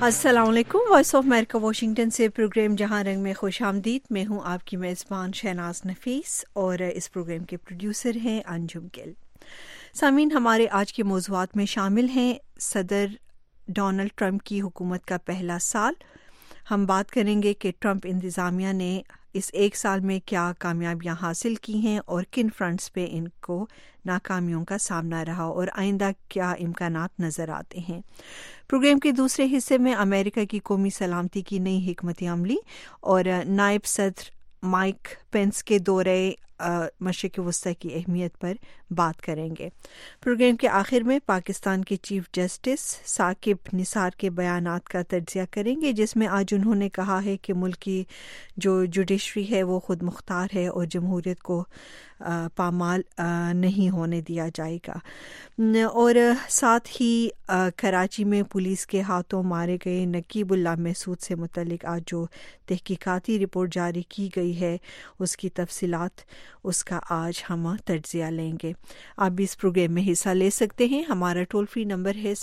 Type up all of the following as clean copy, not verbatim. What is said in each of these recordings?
अस्सलाम वालेकुम। Voice of America Washington से प्रोग्राम जहां रंग में खुश आमदीद। मैं हूं आपकी मेज़बान शहनाज नफीस और इस प्रोग्राम के प्रोड्यूसर हैं अंजुम गिल। सामीन, हमारे आज के मौज़ूआत में शामिल हैं सदर डोनाल्ड ट्रंप की हुकूमत का पहला साल। हम बात करेंगे कि ट्रंप इंतज़ामिया ने इस एक साल में क्या कामयाबियां हासिल की हैं और किन फ्रंट्स पे इनको नाकामियों का सामना रहा और आइंदा क्या इम्कानात नज़र आते हैं। प्रोग्राम के दूसरे हिस्से में अमेरिका की कौमी सलामती की नई हिकमत अमली और नायब सदर माइक पेंस के दौरे मशरिक़ वस्ता की अहमियत पर बात करेंगे। प्रोग्राम के आखिर में पाकिस्तान के चीफ जस्टिस साकिब निसार के बयानात का तज्ज़िया करेंगे, जिसमें आज उन्होंने कहा है कि मुल्क की जो जुडिशरी है वो खुद मुख्तार है और जमहूरियत को पामाल नहीं होने दिया जाएगा। और साथ ही कराची में पुलिस के हाथों मारे गए नकीबुल्लाह महसूद से मुतल्लिक आज जो तहकीकाती रिपोर्ट जारी की गई है उसकी तफसीलात उसका आज हम तज्ज़िया लेंगे। आप भी इस प्रोग्राम में हिस्सा ले सकते हैं। हमारा टोल फ्री नंबर है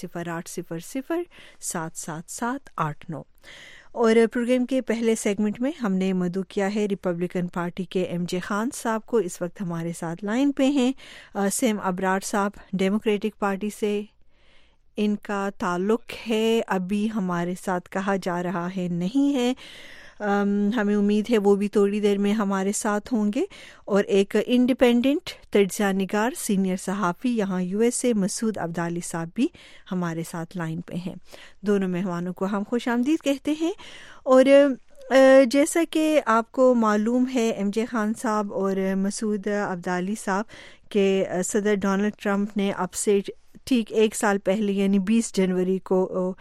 0800-777-89 और प्रोग्राम के पहले सेगमेंट में हमने मदऊ किया है रिपब्लिकन पार्टी के MJ खान साहब को। इस वक्त हमारे साथ लाइन पे हैं सेम अबरार साहब डेमोक्रेटिक पार्टी से इनका ताल्लुक़ है, अभी हमारे साथ कहा जा रहा है नहीं है। हमें उम्मीद है वो भी थोड़ी देर में हमारे साथ होंगे। और एक इंडिपेंडेंट तज्ज़िया निगार सीनियर सहाफ़ी यहाँ USA मसूद अब्दाली साहब भी हमारे साथ लाइन पे हैं। दोनों मेहमानों को हम खुश आमदीद कहते हैं। और जैसा कि आपको मालूम है MJ खान साहब और मसूद अब्दाली साहब के सदर डोनाल्ड ट्रंप ने अब से ठीक एक साल पहले यानी 20 जनवरी को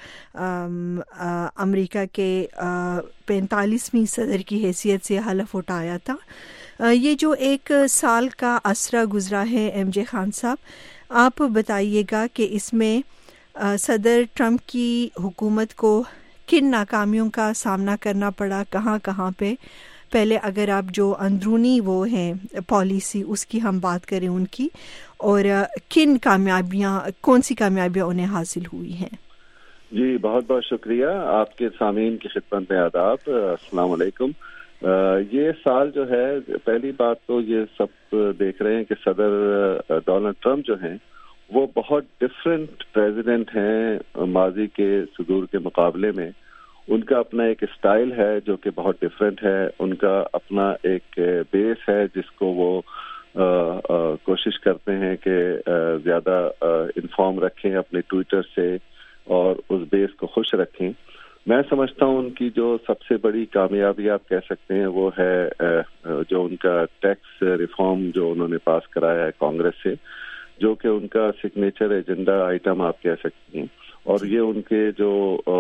अमेरिका के 45वीं सदर की हैसियत से हलफ उठाया था। ये जो एक साल का असरा गुजरा है MJ खान साहब, आप बताइएगा कि इसमें सदर ट्रंप की हुकूमत को किन नाकामियों का सामना करना पड़ा, कहाँ पे। पहले अगर आप जो अंदरूनी वो हैं पॉलिसी उसकी हम बात करें उनकी, और किन कामयाबियां, कौन सी कामयाबियां उन्हें हासिल हुई हैं। जी बहुत बहुत शुक्रिया। आपके सामीन की खिदमत में आदाब, अस्सलाम वालेकुम। ये साल जो है, पहली बात तो ये सब देख रहे हैं कि सदर डोनाल्ड ट्रंप जो हैं वो बहुत डिफरेंट प्रेसिडेंट हैं माजी के सदूर के मुकाबले में। उनका अपना एक स्टाइल है जो कि बहुत डिफरेंट है, उनका अपना एक बेस है जिसको वो कोशिश करते हैं कि ज़्यादा इन्फॉर्म रखें अपने ट्विटर से और उस बेस को खुश रखें। मैं समझता हूँ उनकी जो सबसे बड़ी कामयाबी आप कह सकते हैं वो है जो उनका टैक्स रिफॉर्म जो उन्होंने पास कराया है कांग्रेस से, जो कि उनका सिग्नेचर एजेंडा आइटम आप कह सकते हैं। और ये उनके जो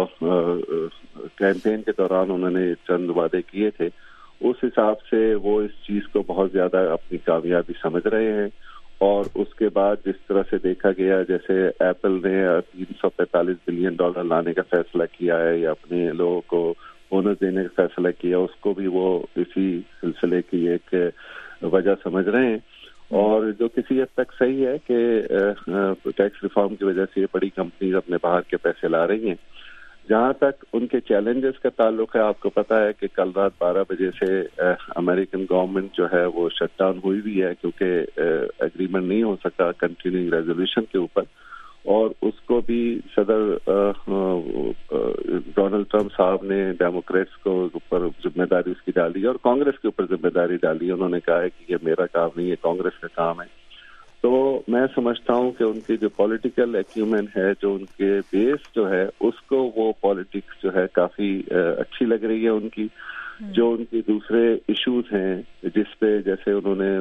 कैंपेन के दौरान उन्होंने चंद वादे किए थे, उस हिसाब से वो इस चीज़ को बहुत ज़्यादा अपनी कामयाबी समझ रहे हैं। और उसके बाद जिस तरह से देखा गया, जैसे एप्पल ने $345 बिलियन लाने का फैसला किया है या अपने लोगों को बोनस देने का फैसला किया, उसको भी वो इसी सिलसिले की एक वजह समझ रहे हैं। और जो किसी हद तक सही है कि टैक्स रिफॉर्म की वजह से ये बड़ी कंपनीज अपने बाहर के पैसे ला रही हैं। जहाँ तक उनके चैलेंजेस का ताल्लुक है, आपको पता है कि कल रात 12 बजे से अमेरिकन गवर्नमेंट जो है वो शट डाउन हुई हुई है, क्योंकि एग्रीमेंट नहीं हो सका कंटिन्यूइंग रेजोल्यूशन के ऊपर। और उसको भी सदर डोनाल्ड ट्रंप साहब ने डेमोक्रेट्स को ऊपर जिम्मेदारी उसकी डाली और कांग्रेस के ऊपर जिम्मेदारी डाली। उन्होंने कहा है कि ये मेरा काम नहीं है, कांग्रेस का काम है। तो मैं समझता हूँ कि उनकी जो पॉलिटिकल एक्यूमेन है, जो उनके बेस जो है, उसको वो पॉलिटिक्स जो है काफी अच्छी लग रही है उनकी। जो उनके दूसरे इश्यूज हैं जिस पे जैसे उन्होंने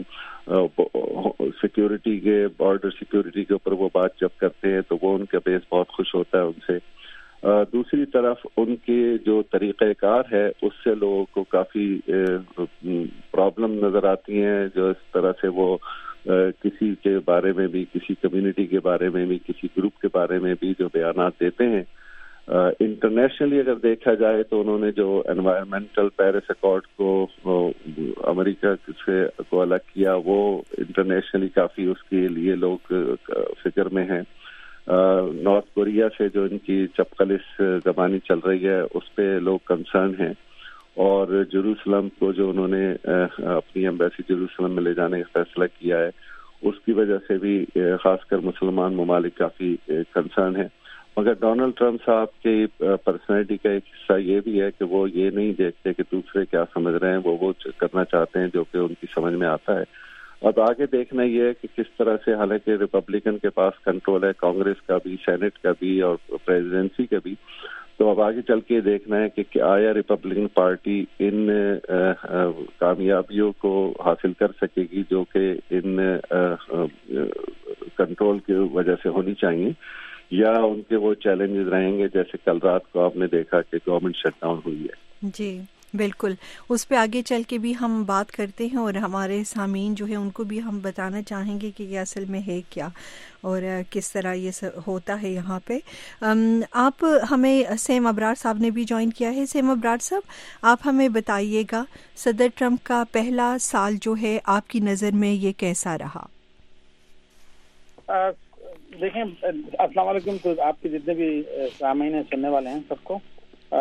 सिक्योरिटी के, बॉर्डर सिक्योरिटी के ऊपर वो बात जब करते हैं तो वो उनका बेस बहुत खुश होता है उनसे। दूसरी तरफ उनके जो तरीक़ेकार है उससे लोगों को काफी प्रॉब्लम नजर आती हैं। जो इस तरह से वो किसी के बारे में भी, किसी कम्युनिटी के बारे में भी, किसी ग्रुप के बारे में भी जो बयानात देते हैं, इंटरनेशनली अगर देखा जाए तो उन्होंने जो एनवायरमेंटल पेरिस अकॉर्ड को अमेरिका से को अलग किया, वो इंटरनेशनली काफी उसके लिए लोग फिक्र में हैं। نارتھ کوریا سے جو ان کی چپقلش زبانی چل رہی ہے اس پہ لوگ کنسرن ہیں، اور جیروسلم کو جو انہوں نے اپنی ایمبیسی جیروسلم میں لے جانے کا فیصلہ کیا ہے اس کی وجہ سے بھی خاص کر مسلمان ممالک کافی کنسرن ہیں. مگر ڈونلڈ ٹرمپ صاحب کی پرسنالٹی کا ایک حصہ یہ بھی ہے کہ وہ یہ نہیں دیکھتے کہ دوسرے کیا سمجھ رہے ہیں، وہ کرنا چاہتے ہیں جو کہ ان کی سمجھ میں آتا ہے. اب آگے دیکھنا یہ ہے کہ کس طرح سے، حالانکہ ریپبلکن کے پاس کنٹرول ہے کانگریس کا بھی، سینٹ کا بھی اور پریزیڈنسی کا بھی، تو اب آگے چل کے دیکھنا ہے کہ آیا ریپبلکن پارٹی ان کامیابیوں کو حاصل کر سکے گی جو کہ ان کنٹرول کی وجہ سے ہونی چاہیے، یا ان کے وہ چیلنجز رہیں گے جیسے کل رات کو آپ نے دیکھا کہ گورنمنٹ شٹ ڈاؤن ہوئی ہے. جی بالکل، اس پہ آگے چل کے بھی ہم بات کرتے ہیں، اور ہمارے سامعین جو ہے ان کو بھی ہم بتانا چاہیں گے کہ یہ اصل میں ہے کیا اور کس طرح یہ ہوتا ہے یہاں پہ. آپ ہمیں سیم ابرار صاحب نے بھی جوائن کیا ہے. سیم ابرار صاحب، آپ ہمیں بتائیے گا صدر ٹرمپ کا پہلا سال جو ہے آپ کی نظر میں یہ کیسا رہا؟ دیکھیں، السلام علیکم. تو آپ کے جتنے بھی سامعین ہیں، سننے والے ہیں، سب کو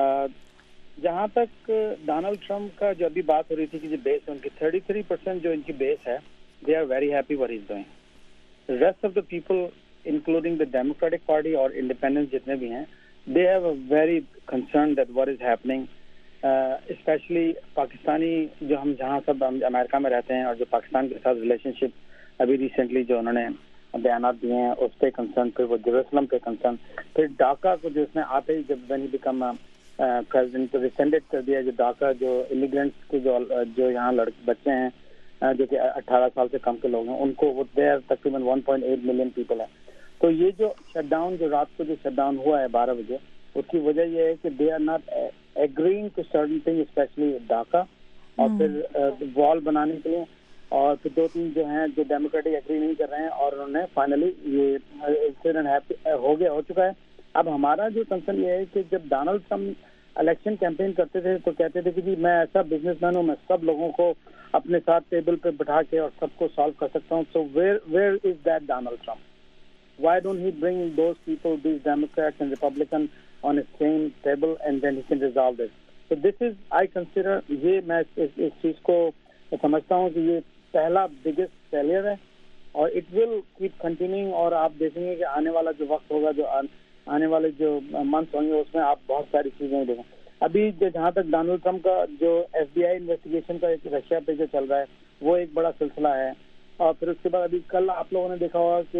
جہاں تک ڈونلڈ ٹرمپ کا جو ابھی بات ہو رہی تھی کہ جو بیس ہے ان کی 33% جو ان کی بیس ہے، they are very happy what is doing. Rest of the people including the Democratic party اور انڈیپینڈنس جتنے بھی ہیں، they have a very concern that what is happening. Specially Pakistani جو ہم جہاں سب امریکہ میں رہتے ہیں اور جو پاکستان کے ساتھ ریلیشن شپ ابھی ریسنٹلی جو انہوں نے بیانات دیے ہیں اس پہ کنسرن، پھر وہ جیروسلم پہ کنسرن، پھر ڈاکا کو جو اس نے آتے ہی جب وین ہی بیکم پریزیڈنٹ تو ریسینڈڈ کر دیا، جو ڈاکا جو امیگرینٹس کے جو یہاں بچے ہیں جو کہ 18 سال سے کم کے لوگ ہیں ان کو وہ دیر تقریباً 1.8 ملین پیپل ہے. تو یہ جو شٹ ڈاؤن، جو رات کو جو شٹ ڈاؤن ہوا ہے 12 بجے، اس کی وجہ یہ ہے کہ they are not agreeing to certain thing, specially ڈاکا، اور پھر وال بنانے کے لیے، اور پھر 2-3 جو ہیں جو ڈیموکریٹک ایگری نہیں کر رہے ہیں، اور انہوں نے فائنلی یہ ہو چکا ہے. اب ہمارا جو کنسرن یہ ہے کہ جب ڈونلڈ ٹرمپ الیکشن کیمپین کرتے تھے تو کہتے تھے کہ جی میں ایسا بزنس مین ہوں، میں سب لوگوں کو اپنے ساتھ ٹیبل پہ بٹھا کے اور سب کو سالو کر سکتا ہوں. So where is that Donald Trump? Why don't he bring those people, these Democrats and Republicans, on the same table and then he can resolve this? So this is, I consider, یہ میں اس چیز کو سمجھتا ہوں کہ یہ پہلا biggest failure ہے، اور اٹ ول کیپ کنٹینیوئنگ. اور آپ دیکھیں گے کہ آنے والا جو وقت ہوگا، جو آنے والے جو منتھ ہوں گے، اس میں آپ بہت ساری چیزیں دیکھیں. ابھی جہاں تک ڈونلڈ ٹرمپ کا جو FBI انویسٹیگیشن کا ایک رشیا پہ جو چل رہا ہے وہ ایک بڑا سلسلہ ہے. اور پھر اس کے بعد ابھی کل آپ لوگوں نے دیکھا ہوگا کہ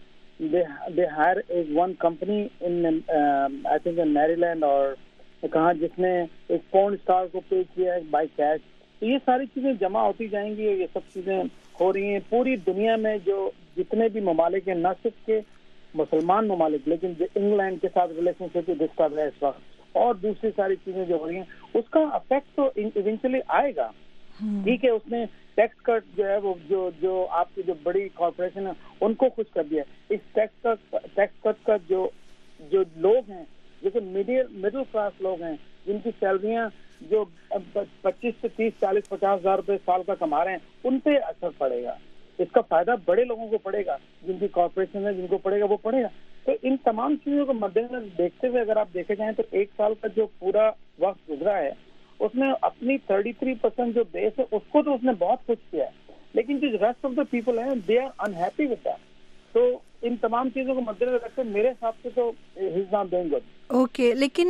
they hire one company in I think in Maryland اور کہاں، جس نے ایک پورن اسٹار کو پے کیا ہے بائی کیش. تو یہ ساری چیزیں جمع ہوتی جائیں گی، اور یہ سب چیزیں ہو رہی ہیں پوری دنیا میں. جو جتنے بھی ممالک ہیں، نہ صرف کے مسلمان ممالک، لیکن جو انگلینڈ کے ساتھ ریلیشن شپ ڈسٹرب کر رہا ہے اس وقت، اور دوسری ساری چیزیں جو ہو رہی ہیں، اس کا افیکٹ تو ایونچولی آئے گا. ٹھیک ہے، اس نے ٹیکس کٹ جو ہے وہ جو آپ کی جو بڑی کارپوریشن ہے ان کو خوش کر دیا. اس ٹیکس کٹ کا جو لوگ ہیں، جو کہ مڈل کلاس لوگ ہیں، جن کی سیلریاں جو 25 سے 30 40 50 ہزار روپے سال کا کما رہے ہیں، ان پہ اثر پڑے گا. اس کا فائدہ بڑے لوگوں کو پڑے گا، جن کی کارپوریشن ہے، جن کو پڑے گا وہ پڑے گا. تو ان تمام چیزوں کو مد نظر دیکھتے ہوئے اگر آپ دیکھے جائیں تو ایک سال کا جو پورا وقت گزرا ہے اس میں اپنی 33% جو بیس ہے اس کو تو اس نے بہت کچھ کیا ہے، لیکن جو ریسٹ آف دا پیپل ہیں they are unhappy with that. تو ان تمام چیزوں کو مد نظر رکھتے میرے حساب سے تو he is not doing good. Okay, لیکن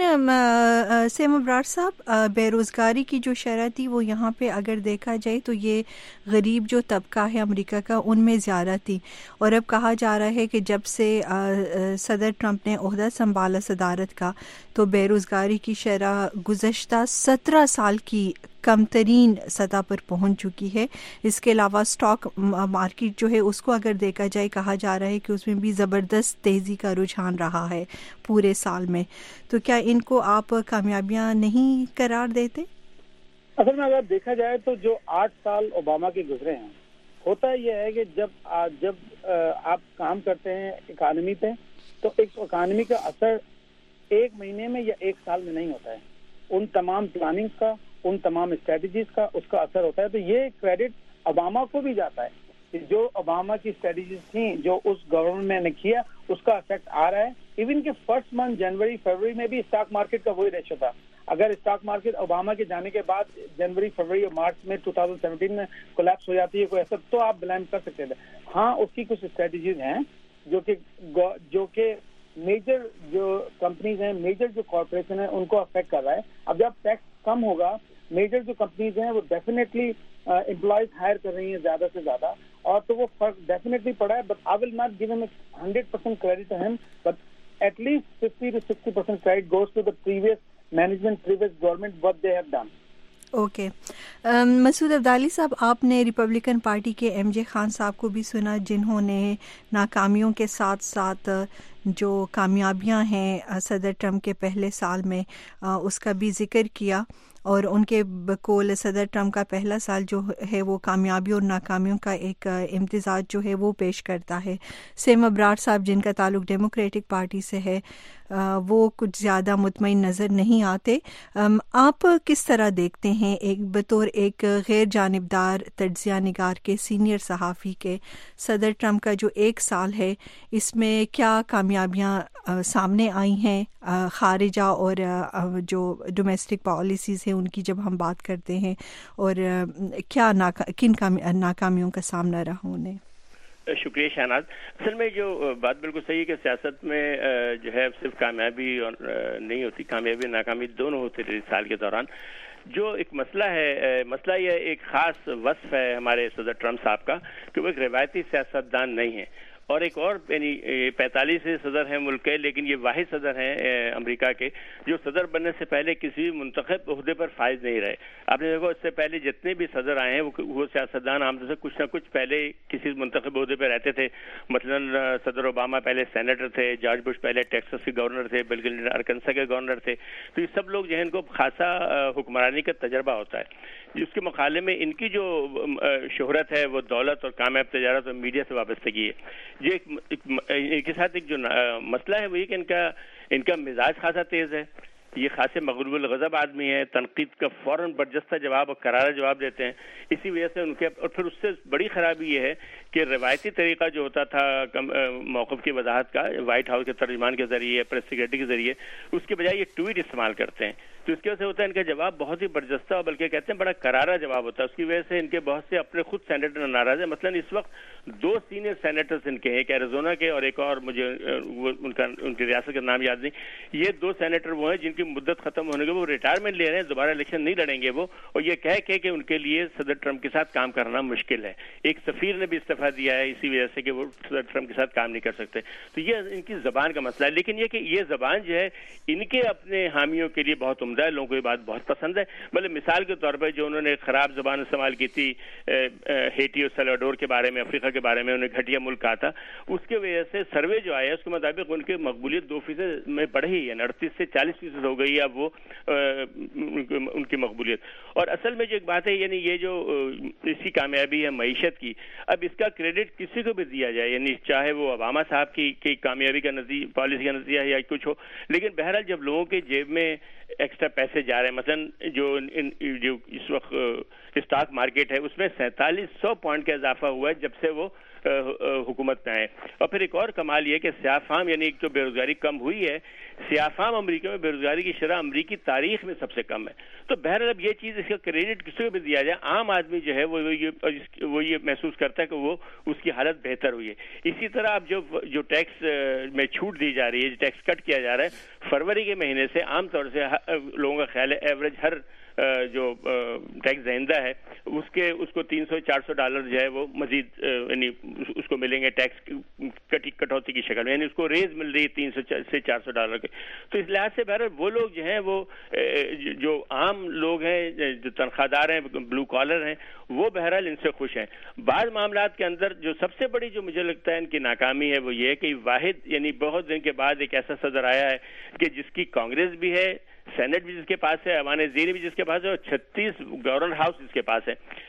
سیم ابرار صاحب، بے روزگاری کی جو شرح تھی وہ یہاں پہ اگر دیکھا جائے تو یہ غریب جو طبقہ ہے امریکہ کا ان میں زیادہ تھی، اور اب کہا جا رہا ہے کہ جب سے صدر ٹرمپ نے عہدہ سنبھالا صدارت کا تو بے روزگاری کی شرح گزشتہ 17 سال کی کم ترین سطح پر پہنچ چکی ہے. اس کے علاوہ سٹاک مارکیٹ جو ہے اس کو اگر دیکھا جائے، کہا جا رہا ہے کہ اس میں بھی زبردست تیزی کا رجحان رہا ہے پورے سال میں. تو کیا ان کو آپ کامیابیاں نہیں قرار دیتے؟ اصل میں اگر دیکھا جائے تو جو 8 سال اوباما کے گزرے ہیں، ہوتا یہ ہے کہ جب آپ کام کرتے ہیں اکانومی پہ تو ایک اکانومی کا اثر 1 مہینے میں یا 1 سال میں نہیں ہوتا ہے. ان تمام پلاننگ کا، ان تمام اسٹریٹجیز کا اس کا اثر ہوتا ہے. تو یہ کریڈٹ اوباما کو بھی جاتا ہے، جو اوباما کی اسٹریٹجیز تھیں جو اس گورنمنٹ نے کیا اس کا افیکٹ آ رہا ہے. ایون کہ فرسٹ منتھ جنوری فروری میں بھی اسٹاک مارکیٹ کا وہی ریشو تھا. اگر اسٹاک مارکیٹ اوباما کے جانے کے بعد جنوری فروری اور مارچ میں 2017 میں کولیپس ہو جاتی ہے کوئی ایسا تو آپ بلیم کر سکتے تھے. ہاں اس کی کچھ اسٹریٹجیز ہیں جو کہ میجر جو کمپنیز ہیں, میجر جو کارپوریشن ہیں ان کو افیکٹ کر رہا ہے. اب جب ٹیکس کم ہوگا میجر جو کمپنیز ہیں وہ ڈیفینیٹلی امپلائیز ہائر کر رہی ہیں زیادہ سے زیادہ, اور تو وہ فرق ڈیفینیٹلی پڑا ہے. But I will not give him 100% credit to him, but at least 50 to 60% credit goes to the previous management, previous government, what they have done. Okay Masood Abdali صاحب, آپ نے ریپبلکن پارٹی کے ایم جے خان صاحب کو بھی سنا جنہوں نے ناکامیوں کے ساتھ ساتھ جو کامیابیاں ہیں صدر ٹرمپ کے پہلے سال میں اس کا بھی ذکر کیا, اور ان کے بقول صدر ٹرمپ کا پہلا سال جو ہے وہ کامیابیوں اور ناکامیوں کا ایک امتزاج جو ہے وہ پیش کرتا ہے. سیم ابرار صاحب جن کا تعلق ڈیموکریٹک پارٹی سے ہے وہ کچھ زیادہ مطمئن نظر نہیں آتے. آپ کس طرح دیکھتے ہیں ایک بطور ایک غیر جانبدار تجزیہ نگار کے سینئر صحافی کے صدر ٹرمپ کا جو ایک سال ہے اس میں کیا کامیابیاں سامنے آئی ہیں خارجہ اور جو ڈومیسٹک پالیسیز ہیں ان کی جب ہم بات کرتے ہیں, اور کیا کن ناکامیوں کا سامنا رہا انہیں؟ شکریہ شہناز. اصل میں جو بات بالکل صحیح ہے کہ سیاست میں جو ہے صرف کامیابی اور نہیں ہوتی, کامیابی ناکامی دونوں ہوتے رہے سال کے دوران. جو ایک مسئلہ ہے, مسئلہ یہ ایک خاص وصف ہے ہمارے صدر ٹرمپ صاحب کا کہ وہ ایک روایتی سیاستدان نہیں ہے, اور ایک اور یعنی 45 صدر ہیں ملک کے, لیکن یہ واحد صدر ہیں امریکہ کے جو صدر بننے سے پہلے کسی منتخب عہدے پر فائز نہیں رہے. آپ نے دیکھو اس سے پہلے جتنے بھی صدر آئے ہیں وہ سیاستدان عام طور سے کچھ نہ کچھ پہلے کسی منتخب عہدے پہ رہتے تھے. مثلا صدر اوباما پہلے سینیٹر تھے, جارج بش پہلے ٹیکساس کے گورنر تھے, بل کلنٹن ارکنسا کے گورنر تھے. تو یہ سب لوگ جو ہے ان کو خاصا حکمرانی کا تجربہ ہوتا ہے. اس کے مقابلے میں ان کی جو شہرت ہے وہ دولت اور کامیاب تجارت اور میڈیا سے وابستگی ہے. یہ ان کے ساتھ ایک جو مسئلہ ہے وہ یہ کہ ان کا مزاج خاصا تیز ہے. یہ خاصے مغلوب الغضب آدمی ہے, تنقید کا فوراً برجستہ جواب اور کرارا جواب دیتے ہیں. اسی وجہ سے ان کے, اور پھر اس سے بڑی خرابی یہ ہے کہ روایتی طریقہ جو ہوتا تھا موقف کی وضاحت کا وائٹ ہاؤس کے ترجمان کے ذریعے, پریس سیکریٹری کے ذریعے, اس کے بجائے یہ ٹویٹ استعمال کرتے ہیں. تو اس کی وجہ سے ہوتا ہے ان کا جواب بہت ہی برجستہ اور بلکہ کہتے ہیں بڑا کرارا جواب ہوتا ہے. اس کی وجہ سے ان کے بہت سے اپنے خود سینیٹر ناراض ہیں. مثلا اس وقت 2 سینئر سینیٹرز ان کے ہیں, ایک ایریزونا کے اور ایک اور مجھے ان کی ریاست کا نام یاد نہیں. یہ 2 سینیٹر وہ ہیں جن کی مدت ختم ہونے کے وہ ریٹائرمنٹ لے رہے ہیں, دوبارہ الیکشن نہیں لڑیں گے وہ, اور یہ کہہ کہ ان کے لیے صدر ٹرمپ کے ساتھ کام کرنا مشکل ہے. ایک سفیر نے بھی استعفیٰ دیا ہے اسی وجہ سے کہ وہ صدر ٹرمپ کے ساتھ کام نہیں کر سکتے. تو یہ ان کی زبان کا مسئلہ ہے. لیکن یہ کہ یہ زبان جو ہے ان کے اپنے حامیوں کے لیے بہت عمدہ ہے, لوگوں کو یہ بات بہت پسند ہے. مطلب مثال کے طور پر جو انہوں نے خراب زبان استعمال کی تھی ہیٹی اور سیلواڈور کے بارے میں, افریقہ کے بارے میں, انہیں گھٹیا ملک کہا تھا, اس کی وجہ سے سروے جو آیا اس کے مطابق ان کی مقبولیت 2% میں بڑھی ہے, 38 سے 40% ہو گئی اب وہ ان کی مقبولیت. اور اصل میں جو ایک بات ہے یعنی یہ جو اس کی کامیابی ہے معیشت کی, اب اس کا کریڈٹ کسی کو بھی دیا جائے, یعنی چاہے وہ اوباما صاحب کی کامیابی کا نتیجہ, پالیسی کا نتیجہ ہے یا کچھ ہو, لیکن بہرحال جب لوگوں کے جیب میں ایکسٹرا پیسے جا رہے ہیں, مثلا جو اس وقت اسٹاک مارکیٹ ہے اس میں 4700 پوائنٹ کا اضافہ ہوا ہے جب سے وہ حکومت میں آئے. اور پھر ایک اور کمال یہ کہ سیاہ فام یعنی ایک تو بے روزگاری کم ہوئی ہے, سیاہ فام امریکہ میں بے روزگاری کی شرح امریکی تاریخ میں سب سے کم ہے. تو بہرحال اب یہ چیز اس کا کریڈٹ کسی کو بھی دیا جائے, عام آدمی جو ہے وہ یہ محسوس کرتا ہے کہ وہ اس کی حالت بہتر ہوئی ہے. اسی طرح اب جو ٹیکس میں چھوٹ دی جا رہی ہے, جو ٹیکس کٹ کیا جا رہا ہے فروری کے مہینے سے, عام طور سے لوگوں کا خیال ہے ایوریج ہر جو ٹیکس دہندہ ہے اس کو $300-400 جو ہے وہ مزید یعنی اس کو ملیں گے ٹیکس کٹوتی کی شکل میں, یعنی اس کو ریز مل رہی ہے $300 سے $400 کے. تو اس لحاظ سے بہرحال وہ لوگ جو ہیں وہ جو عام لوگ ہیں, جو تنخواہ دار ہیں, بلو کالر ہیں, وہ بہرحال ان سے خوش ہیں. بعض معاملات کے اندر جو سب سے بڑی جو مجھے لگتا ہے ان کی ناکامی ہے وہ یہ ہے کہ واحد یعنی بہت دن کے بعد ایک ایسا صدر آیا ہے کہ جس کی کانگریس بھی ہے, سینٹ بھی جس کے پاس ہے, ایوان زیر بھی جس کے پاس ہے, اور 36 گورنر ہاؤس جس کے پاس ہے.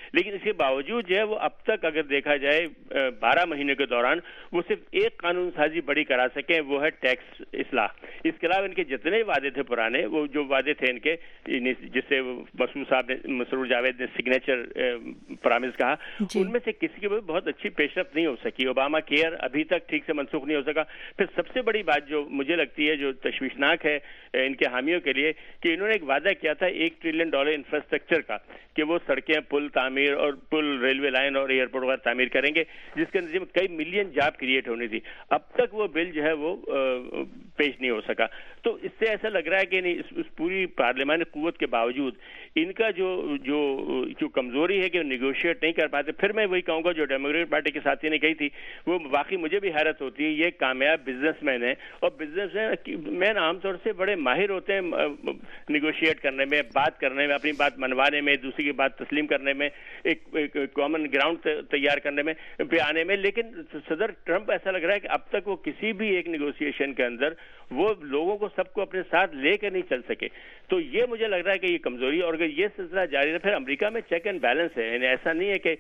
لیکن اس کے باوجود جو ہے وہ اب تک اگر دیکھا جائے 12 مہینے کے دوران وہ صرف ایک قانون سازی بڑی کرا سکیں، وہ ہے ٹیکس اصلاح۔ اس کے علاوہ ان کے جتنے وعدے تھے پرانے، وہ جو وعدے تھے ان کے جس سے مسرور جاوید نے سگنیچر پرامس کہا، ان میں سے کسی کی بہت اچھی پیش رفت نہیں ہو سکی۔ اوباما کیئر ابھی تک ٹھیک سے منسوخ نہیں ہو سکا۔ پھر سب سے بڑی بات جو مجھے لگتی ہے جو تشویشناک ہے ان کے حامیوں کے لیے کہ انہوں نے ایک وعدہ کیا تھا $1 ٹریلین انفراسٹرکچر کا، کہ وہ سڑکیں، پل تعمیر اور پل، ریلوے لائن اور ایئرپورٹ وغیرہ تعمیر کریں گے، جس کے نتیجے میں کئی ملین جاب کریٹ ہونی تھی۔ اب تک وہ بل جو ہے وہ پیش نہیں ہو سکا۔ تو اس سے ایسا لگ رہا ہے کہ اس پوری پارلیمانی قوت کے باوجود ان کا جو کمزوری ہے کہ وہ نیگوشیٹ نہیں کر پاتے۔ پھر میں وہی کہوں گا جو ڈیموکریٹک پارٹی کے ساتھی نے کہی تھی، وہ واقعی مجھے بھی حیرت ہوتی ہے۔ یہ کامیاب بزنس مین ہیں، اور بزنس مین عام طور سے بڑے ماہر ہوتے ہیں نیگوشیٹ کرنے میں، بات کرنے میں، اپنی بات منوانے میں، دوسری کی بات تسلیم کرنے میں، ایک کامن گراؤنڈ تیار کرنے میں، پہ آنے میں۔ لیکن صدر ٹرمپ ایسا لگ رہا ہے کہ اب تک وہ کسی بھی ایک نیگوشیشن کے اندر وہ لوگوں کو سب کو اپنے ساتھ لے کر نہیں چل سکے۔ تو یہ مجھے لگ رہا ہے کہ یہ کمزوری ہے، اور اگر یہ سلسلہ جاری رہے، پھر امریکہ میں چیک اینڈ بیلنس ہے، یعنی ایسا نہیں ہے کہ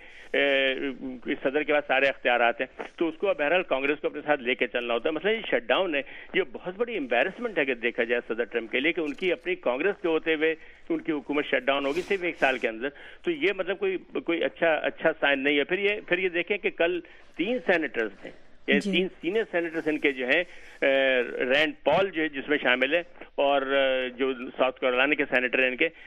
صدر کے پاس سارے اختیارات ہیں، تو اس کو بہرحال کانگریس کو اپنے ساتھ لے کے چلنا ہوتا ہے۔ مثلا یہ شٹ ڈاؤن ہے، یہ بہت بڑی امبیرسمنٹ ہے اگر دیکھا جائے صدر ٹرمپ کے لیے، کہ ان کی اپنی کانگریس کے ہوتے ہوئے ان کی حکومت شٹ ڈاؤن ہوگی صرف 1 سال کے اندر۔ تو یہ مطلب کوئی اچھا سائن نہیں ہے۔ پھر یہ دیکھیں کہ کل 3 سینیٹرز تھے، یہ 3 سینئر سینیٹرز ان کے جو ہیں، رینڈ پال جو ہے جس میں شامل ہے، اور جو ساؤتھ کیرولینا کے سینیٹر ہیں ان کے،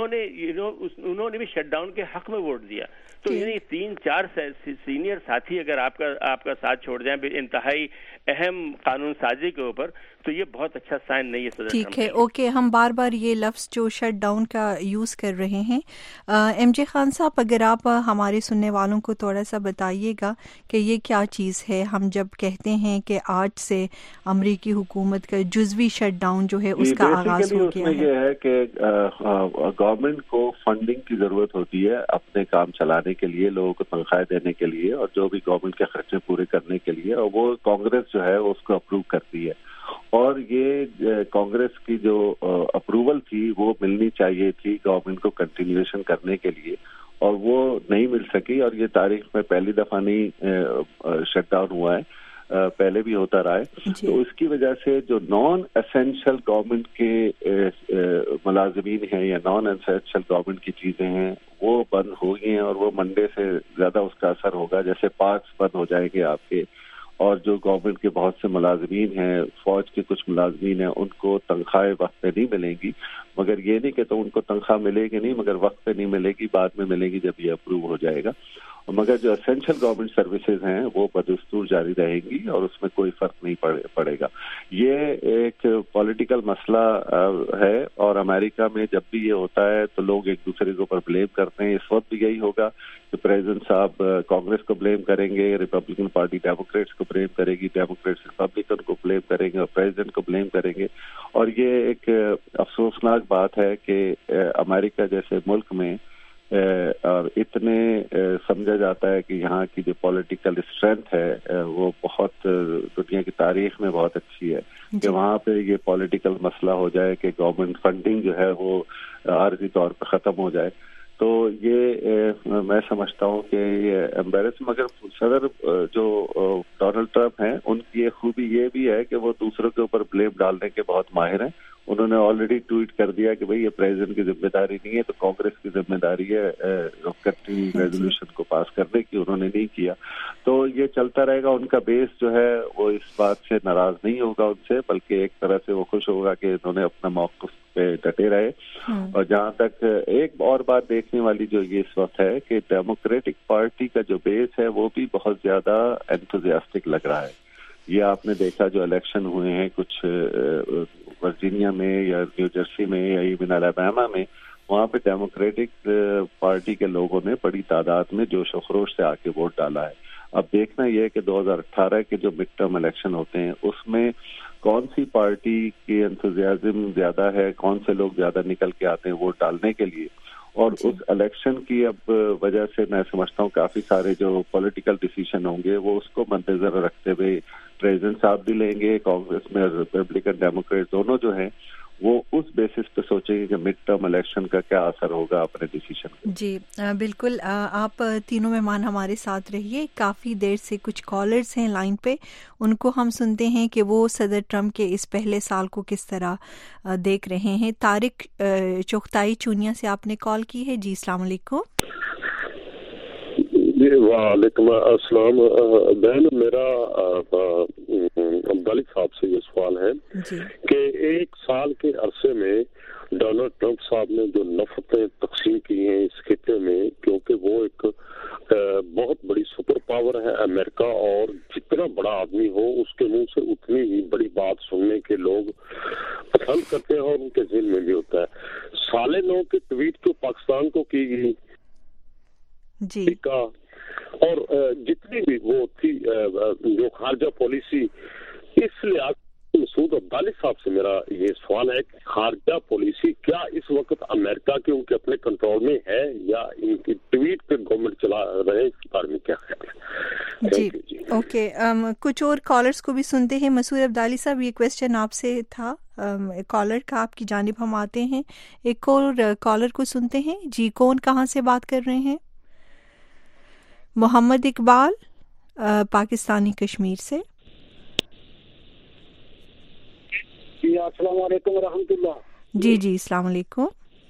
انہوں نے بھی شٹ ڈاؤن کے حق میں ووٹ دیا۔ تو یعنی 3-4 سینئر ساتھی اگر آپ کا ساتھ چھوڑ جائیں انتہائی اہم قانون سازی کے اوپر، تو یہ بہت اچھا سائن نہیں ہے۔ ٹھیک ہے، اوکے، ہم بار بار یہ لفظ جو شٹ ڈاؤن کا یوز کر رہے ہیں، ایم جے خان صاحب اگر آپ ہمارے سننے والوں کو تھوڑا سا بتائیے گا کہ یہ کیا چیز ہے؟ ہم جب کہتے ہیں کہ آج سے امریکی حکومت کا جزوی شٹ ڈاؤن جو ہے اس کا آغاز ہو گیا ہے۔ یہ ہے کہ گورنمنٹ کو فنڈنگ کی ضرورت ہوتی ہے اپنے کام چلانے کے لیے، لوگوں کو تنخواہیں دینے کے لیے، اور جو بھی گورنمنٹ کے خرچے پورے کرنے کے لیے، اور وہ کانگریس جو ہے اس کو اپروو کرتی ہے۔ اور یہ کانگریس کی جو اپروول تھی وہ ملنی چاہیے تھی گورنمنٹ کو کنٹینیویشن کرنے کے لیے، اور وہ نہیں مل سکی، اور یہ تاریخ میں پہلی دفعہ نہیں شٹ ڈاؤن ہوا ہے، پہلے بھی ہوتا رہا ہے۔ تو اس کی وجہ سے جو نان اسینشل گورنمنٹ کے ملازمین ہیں یا نان اسینشل گورنمنٹ کی چیزیں ہیں وہ بند ہو گئی ہیں، اور وہ منڈے سے زیادہ اس کا اثر ہوگا۔ جیسے پارکس بند ہو جائیں گے آپ کے، اور جو گورنمنٹ کے بہت سے ملازمین ہیں، فوج کے کچھ ملازمین ہیں، ان کو تنخواہیں وقت پہ نہیں ملیں گی، مگر یہ نہیں کہ تو ان کو تنخواہ ملے گی نہیں، مگر وقت پہ نہیں ملے گی، بعد میں ملے گی جب یہ اپروو ہو جائے گا۔ مگر جو اسینشل گورنمنٹ سروسز ہیں وہ بدستور جاری رہیں گی، اور اس میں کوئی فرق نہیں پڑے گا۔ یہ ایک پولیٹیکل مسئلہ ہے، اور امریکہ میں جب بھی یہ ہوتا ہے تو لوگ ایک دوسرے کے اوپر بلیم کرتے ہیں۔ اس وقت بھی یہی ہوگا کہ پریزیڈنٹ صاحب کانگریس کو بلیم کریں گے، ریپبلکن پارٹی ڈیموکریٹس کو بلیم کرے گی، ڈیموکریٹس ریپبلکن کو بلیم کریں گے، اور پریزیڈنٹ کو بلیم کریں گے۔ اور یہ ایک افسوسناک بات ہے کہ امریکہ جیسے ملک میں اور اتنے سمجھا جاتا ہے کہ یہاں کی جو پولیٹیکل اسٹرینتھ ہے وہ بہت دنیا کی تاریخ میں بہت اچھی ہے، کہ وہاں پہ یہ پولیٹیکل مسئلہ ہو جائے کہ گورنمنٹ فنڈنگ جو ہے وہ عارضی طور پہ ختم ہو جائے۔ تو یہ میں سمجھتا ہوں کہ یہ امبیرس، مگر صدر جو ڈونلڈ ٹرمپ ہیں ان کی یہ خوبی یہ بھی ہے کہ وہ دوسروں کے اوپر بلیم ڈالنے کے بہت ماہر ہیں۔ انہوں نے آلریڈی ٹویٹ کر دیا کہ بھئی یہ پریزیڈنٹ کی ذمہ داری نہیں ہے، تو کانگریس کی ذمہ داری ہے کنٹینیو ریزولوشن کو پاس کرنے کی، انہوں نے نہیں کیا۔ تو یہ چلتا رہے گا، ان کا بیس جو ہے وہ اس بات سے ناراض نہیں ہوگا ان سے، بلکہ ایک طرح سے وہ خوش ہوگا کہ انہوں نے اپنا موقف پہ ڈٹے رہے۔ اور جہاں تک ایک اور بات دیکھنے والی جو یہ اس وقت ہے کہ ڈیموکریٹک پارٹی کا جو بیس ہے وہ بھی بہت زیادہ انتھوزیاسٹک لگ رہا ہے۔ یہ آپ نے دیکھا جو الیکشن ہوئے ہیں کچھ ورجینیا میں یا نیو جرسی میں یا ایون الاباما میں، وہاں پہ ڈیموکریٹک پارٹی کے لوگوں نے بڑی تعداد میں جوش و خروش سے آ کے ووٹ ڈالا ہے۔ اب دیکھنا یہ ہے کہ 2018 کے جو مڈ ٹرم الیکشن ہوتے ہیں اس میں کون سی پارٹی کی انتھوزیازم زیادہ ہے، کون سے لوگ زیادہ نکل کے آتے ہیں ووٹ ڈالنے کے لیے۔ اور اس الیکشن کی اب وجہ سے میں سمجھتا ہوں کافی سارے جو پولیٹیکل ڈیسیشن ہوں گے وہ اس کو مد نظر رکھتے ہوئے پریزیڈنٹ صاحب بھی لیں گے، کانگریس میں ریپبلکن ڈیموکریٹ دونوں جو ہیں وہ اس بیسس پہ سوچے گی کہ مڈ ٹرم الیکشن کا کیا اثر ہوگا اپنے ڈیسیشن کا. جی بالکل. آپ تینوں مہمان ہمارے ساتھ رہیے. کافی دیر سے کچھ کالرز ہیں لائن پہ, ان کو ہم سنتے ہیں کہ وہ صدر ٹرمپ کے اس پہلے سال کو کس طرح دیکھ رہے ہیں. طارق چغتائی چونیا سے آپ نے کال کی ہے. جی السلام علیکم. جی وعلیکم السلام. بہن میرا عبدالک صاحب سے یہ سوال ہے کہ ایک سال کے عرصے میں ڈونلڈ ٹرمپ صاحب نے جو نفرتیں تقسیم کی ہیں اس خطے میں, کیونکہ وہ ایک بہت بڑی سپر پاور ہے امریکہ, اور جتنا بڑا آدمی ہو اس کے منہ سے اتنی ہی بڑی بات سننے کے لوگ پسند کرتے ہیں اور ان کے ذہن میں بھی ہوتا ہے. سالے 9 کے ٹویٹ کو پاکستان کو کی گئی جی کا, اور جتنی بھی وہ تھی جو خارجہ پالیسی, اس لحاظ مسعود عبدالک صاحب سے میرا یہ سوال ہے کہ خارجہ پالیسی کیا اس وقت امریکہ کے ان کے اپنے کنٹرول میں ہے یا ان کی ٹویٹ پہ گورنمنٹ چلا رہے ہیں, اس بارے میں کیا خیال ہے؟ جی اوکے. کچھ اور کالرز کو بھی سنتے ہیں. مسعود عبدالک صاحب یہ کویسچن آپ سے تھا کالر کا, آپ کی جانب ہم آتے ہیں. ایک اور کالر کو سنتے ہیں. جی کون کہاں سے بات کر رہے ہیں؟ محمد اقبال پاکستانی کشمیر سے. جی السلام علیکم ورحمۃ اللہ. جی جی السلام علیکم.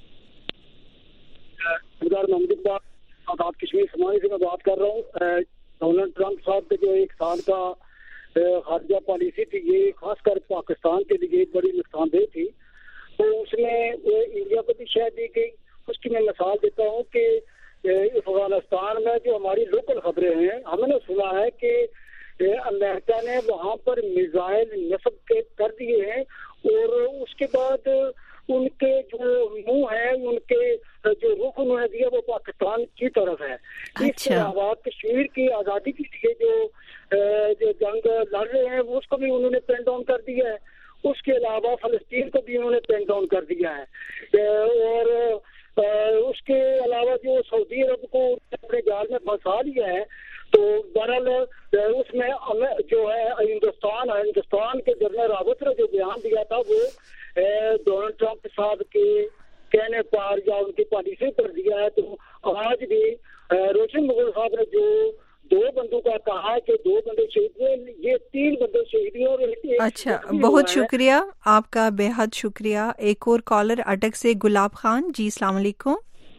محمد اقبال آزاد کشمیر سماجی سے میں بات کر رہا ہوں. ڈونلڈ ٹرمپ صاحب کے جو ایک سال کا خارجہ پالیسی تھی, یہ خاص کر پاکستان کے لیے ایک بڑی نقصان دہ تھی. تو اس میں انڈیا کو بھی شاید دی گئی. اس کی میں مثال دیتا ہوں کہ افغانستان میں جو ہماری لوکل خبریں ہیں, ہم نے سنا ہے کہ امریکہ نے وہاں پر میزائل نصب کر دیے ہیں, اور اس کے بعد ان کے جو منہ ہیں, ان کے جو رخ انہوں نے دیا وہ پاکستان کی طرف ہے. اس کے علاوہ کشمیر کی آزادی کے لیے جو جنگ لڑ رہے ہیں اس کو بھی انہوں نے پین ڈاؤن کر دیا ہے. اس کے علاوہ فلسطین کو بھی انہوں نے پین ڈاؤن کر دیا ہے. اور اس کے علاوہ جو سعودی عرب کو اپنے جال میں پھنسا لیا ہے, تو بہرحال اس میں جو ہے ہندوستان کے جنرل راوت نے جو بیان دیا تھا وہ ڈونلڈ ٹرمپ صاحب کے کہنے پر یا ان کی پالیسی پر دیا ہے. تو آج بھی روشن مغل صاحب نے جو 2 بندوں کا کہا کہ 2 بندے شہید ہوئے, یہ 3 بندے شہید ہوئے. اور اچھا بہت شکریہ آپ کا, بے حد شکریہ. ایک اور کالر اٹک سے گلاب خان. جی السلام علیکم.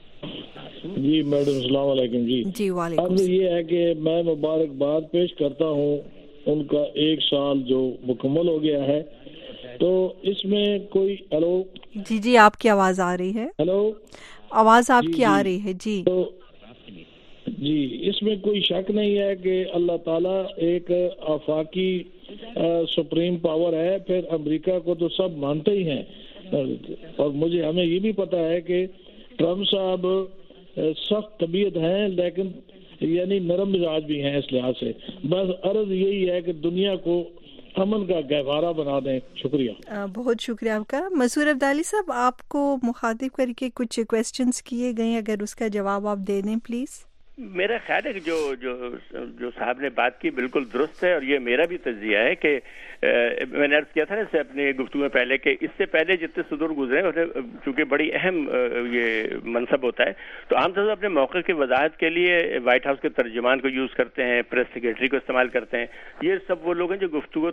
جی میڈم السلام علیکم. جی وعلیکم. اب یہ ہے کہ میں مبارکباد پیش کرتا ہوں, ان کا 1 سال جو مکمل ہو گیا ہے. تو اس میں کوئی ہلو جی جی آپ کی آواز آ رہی ہے. ہلو آواز آپ کی آ رہی ہے. جی تو جی اس میں کوئی شک نہیں ہے کہ اللہ تعالیٰ ایک آفاقی سپریم پاور ہے. پھر امریکہ کو تو سب مانتے ہی ہیں, اور ہمیں یہ بھی پتہ ہے کہ ٹرمپ صاحب سخت طبیعت ہیں لیکن یعنی نرم مزاج بھی ہیں. اس لحاظ سے بس عرض یہی ہے کہ دنیا کو امن کا گہوارہ بنا دیں. شکریہ. بہت شکریہ آپ کا. مسعود عبدالک صاحب آپ کو مخاطب کر کے کچھ کویسچنز کیے گئے, اگر اس کا جواب آپ دے دیں پلیز. میرا خیال ہے کہ جو صاحب نے بات کی بالکل درست ہے, اور یہ میرا بھی تجزیہ ہے کہ میں نے عرض کیا تھا نا اسے اپنے گفتگو میں پہلے کہ اس سے پہلے جتنے صدور گزرے چونکہ بڑی اہم یہ منصب ہوتا ہے, تو عام طور پر اپنے موقع کی وضاحت کے لیے وائٹ ہاؤس کے ترجمان کو یوز کرتے ہیں, پریس سیکریٹری کو استعمال کرتے ہیں. یہ سب وہ لوگ ہیں جو گفتگو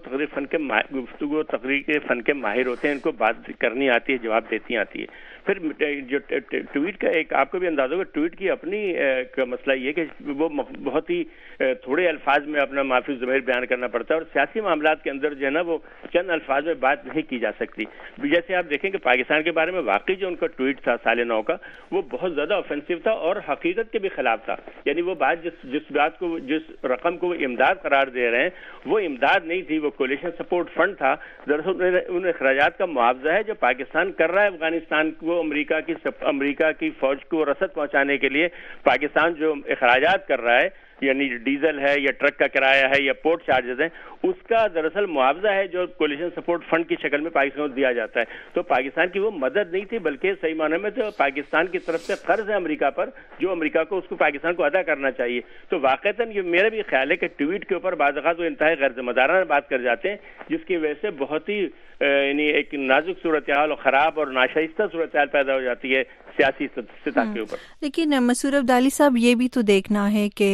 تقریر کے فن کے ماہر ہوتے ہیں, ان کو بات کرنی آتی ہے, جواب دیتی آتی ہے. پھر جو ٹویٹ کا ایک آپ کو بھی اندازہ ہوگا, ٹویٹ کی اپنی کا مسئلہ یہ کہ وہ بہت ہی تھوڑے الفاظ میں اپنا معافی ضمیر بیان کرنا پڑتا ہے, اور سیاسی معاملات کے اندر جو ہے نا وہ چند الفاظ میں بات نہیں کی جا سکتی. جیسے آپ دیکھیں کہ پاکستان کے بارے میں واقعی جو ان کا ٹویٹ تھا سال 9 کا, وہ بہت زیادہ آفینسو تھا اور حقیقت کے بھی خلاف تھا. یعنی وہ بات جس رقم کو وہ امداد قرار دے رہے ہیں وہ امداد نہیں تھی, وہ کولیشن سپورٹ فنڈ تھا. دراصل ان اخراجات کا معاوضہ ہے جو پاکستان کر رہا ہے افغانستان کو, امریکہ کی فوج کو رسد پہنچانے کے لیے پاکستان جو اخراجات کر رہا ہے یعنی ڈیزل ہے یا ٹرک کا کرایہ ہے یا پورٹ چارجز ہیں، اس کا دراصل معاوضہ ہے جو کولیشن سپورٹ فنڈ کی شکل میں پاکستان کو دیا جاتا ہے. تو پاکستان کی وہ مدد نہیں تھی، بلکہ صحیح معنی میں تو پاکستان کی طرف سے قرض ہے امریکہ پر، جو امریکہ کو اس کو پاکستان کو ادا کرنا چاہیے. تو واقعتاً یہ میرا بھی خیال ہے کہ ٹویٹ کے اوپر بعض اوقات وہ انتہائی غیر ذمہ دارانہ بات کر جاتے ہیں، جس کی وجہ سے بہت ہی یعنی ایک نازک صورتحال اور خراب اور ناشائستہ صورتحال پیدا ہو جاتی ہے سیاسی سطح کے اوپر. لیکن مسرور عبدالی صاحب، یہ بھی تو دیکھنا ہے کہ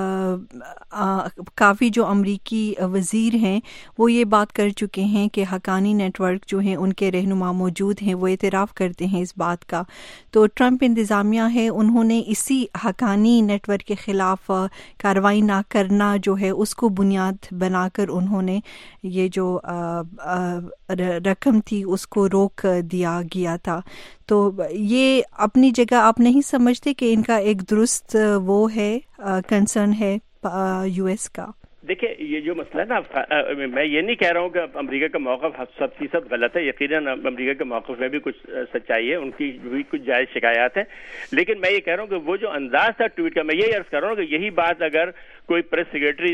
کافی جو امریکی وزیر ہیں وہ یہ بات کر چکے ہیں کہ حقانی نیٹ ورک جو ہیں ان کے رہنما موجود ہیں، وہ اعتراف کرتے ہیں اس بات کا. تو ٹرمپ انتظامیہ ہے، انہوں نے اسی حقانی نیٹ ورک کے خلاف کارروائی نہ کرنا جو ہے اس کو بنیاد بنا کر انہوں نے یہ جو رقم تھی اس کو روک دیا گیا تھا. تو یہ اپنی جگہ آپ نہیں سمجھتے کہ ان کا ایک درست وہ ہے کنسرن ہے یو ایس کا؟ دیکھیے یہ جو مسئلہ ہے نا، میں یہ نہیں کہہ رہا ہوں کہ امریکہ کا موقف 100% غلط ہے، یقیناً امریکہ کے موقف میں بھی کچھ سچائی ہے، ان کی بھی کچھ جائز شکایات ہیں، لیکن میں یہ کہہ رہا ہوں کہ وہ جو انداز تھا ٹویٹ کا، میں یہ عرض کر رہا ہوں کہ یہی بات اگر کوئی پریس سیکرٹری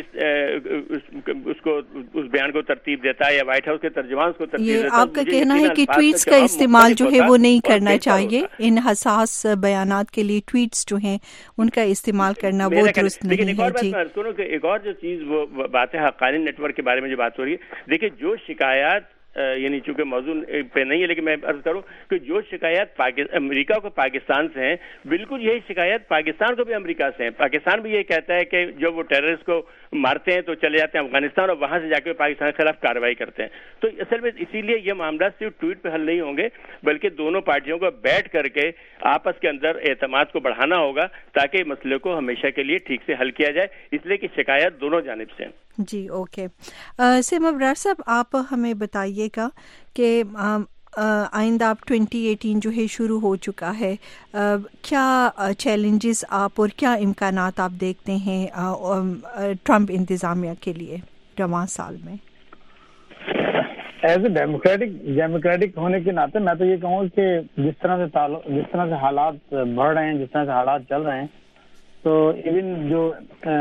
اس کو اس بیان کو ترتیب دیتا ہے یا وائٹ ہاؤس کے ترجمان اس کو ترتیب دیتا ہے، آپ کا کہنا ہے کہ ٹویٹس کا استعمال جو ہے وہ نہیں کرنا چاہیے، ان حساس بیانات کے لیے ٹویٹس جو ہیں ان کا استعمال کرنا وہ درست نہیں ہے. لیکن ایک اور بات میں عرض کروں کہ ایک اور جو چیز وہ بات ہے حقانی نیٹ ورک کے بارے میں جو بات ہو رہی ہے، دیکھیں جو شکایات یعنی چونکہ موضوع پہ نہیں ہے لیکن میں عرض کروں کہ جو شکایات امریکہ کو پاکستان سے ہیں، بالکل یہی شکایات پاکستان کو بھی امریکہ سے ہیں. پاکستان بھی یہ کہتا ہے کہ جب وہ ٹیررسٹ کو مارتے ہیں تو چلے جاتے ہیں افغانستان اور وہاں سے جا کے پاکستان کے خلاف کارروائی کرتے ہیں. تو اصل میں اسی لیے یہ معاملات صرف ٹویٹ پہ حل نہیں ہوں گے، بلکہ دونوں پارٹیوں کو بیٹھ کر کے آپس کے اندر اعتماد کو بڑھانا ہوگا تاکہ مسئلے کو ہمیشہ کے لیے ٹھیک سے حل کیا جائے، اس لیے کہ شکایات دونوں جانب سے ہیں. جی اوکے. سیم ابرار صاحب، آپ ہمیں بتائیے گا کہ آئندہ آپ 2018 جو ہے شروع ہو چکا ہے، کیا چیلنجز آپ اور کیا امکانات آپ دیکھتے ہیں ٹرمپ انتظامیہ کے لیے رواں سال میں؟ ایز اے ڈیموکریٹک ہونے کے ناطے میں تو یہ کہوں کہ جس طرح سے حالات بڑھ رہے ہیں، جس طرح سے حالات چل رہے ہیں، تو ایون جو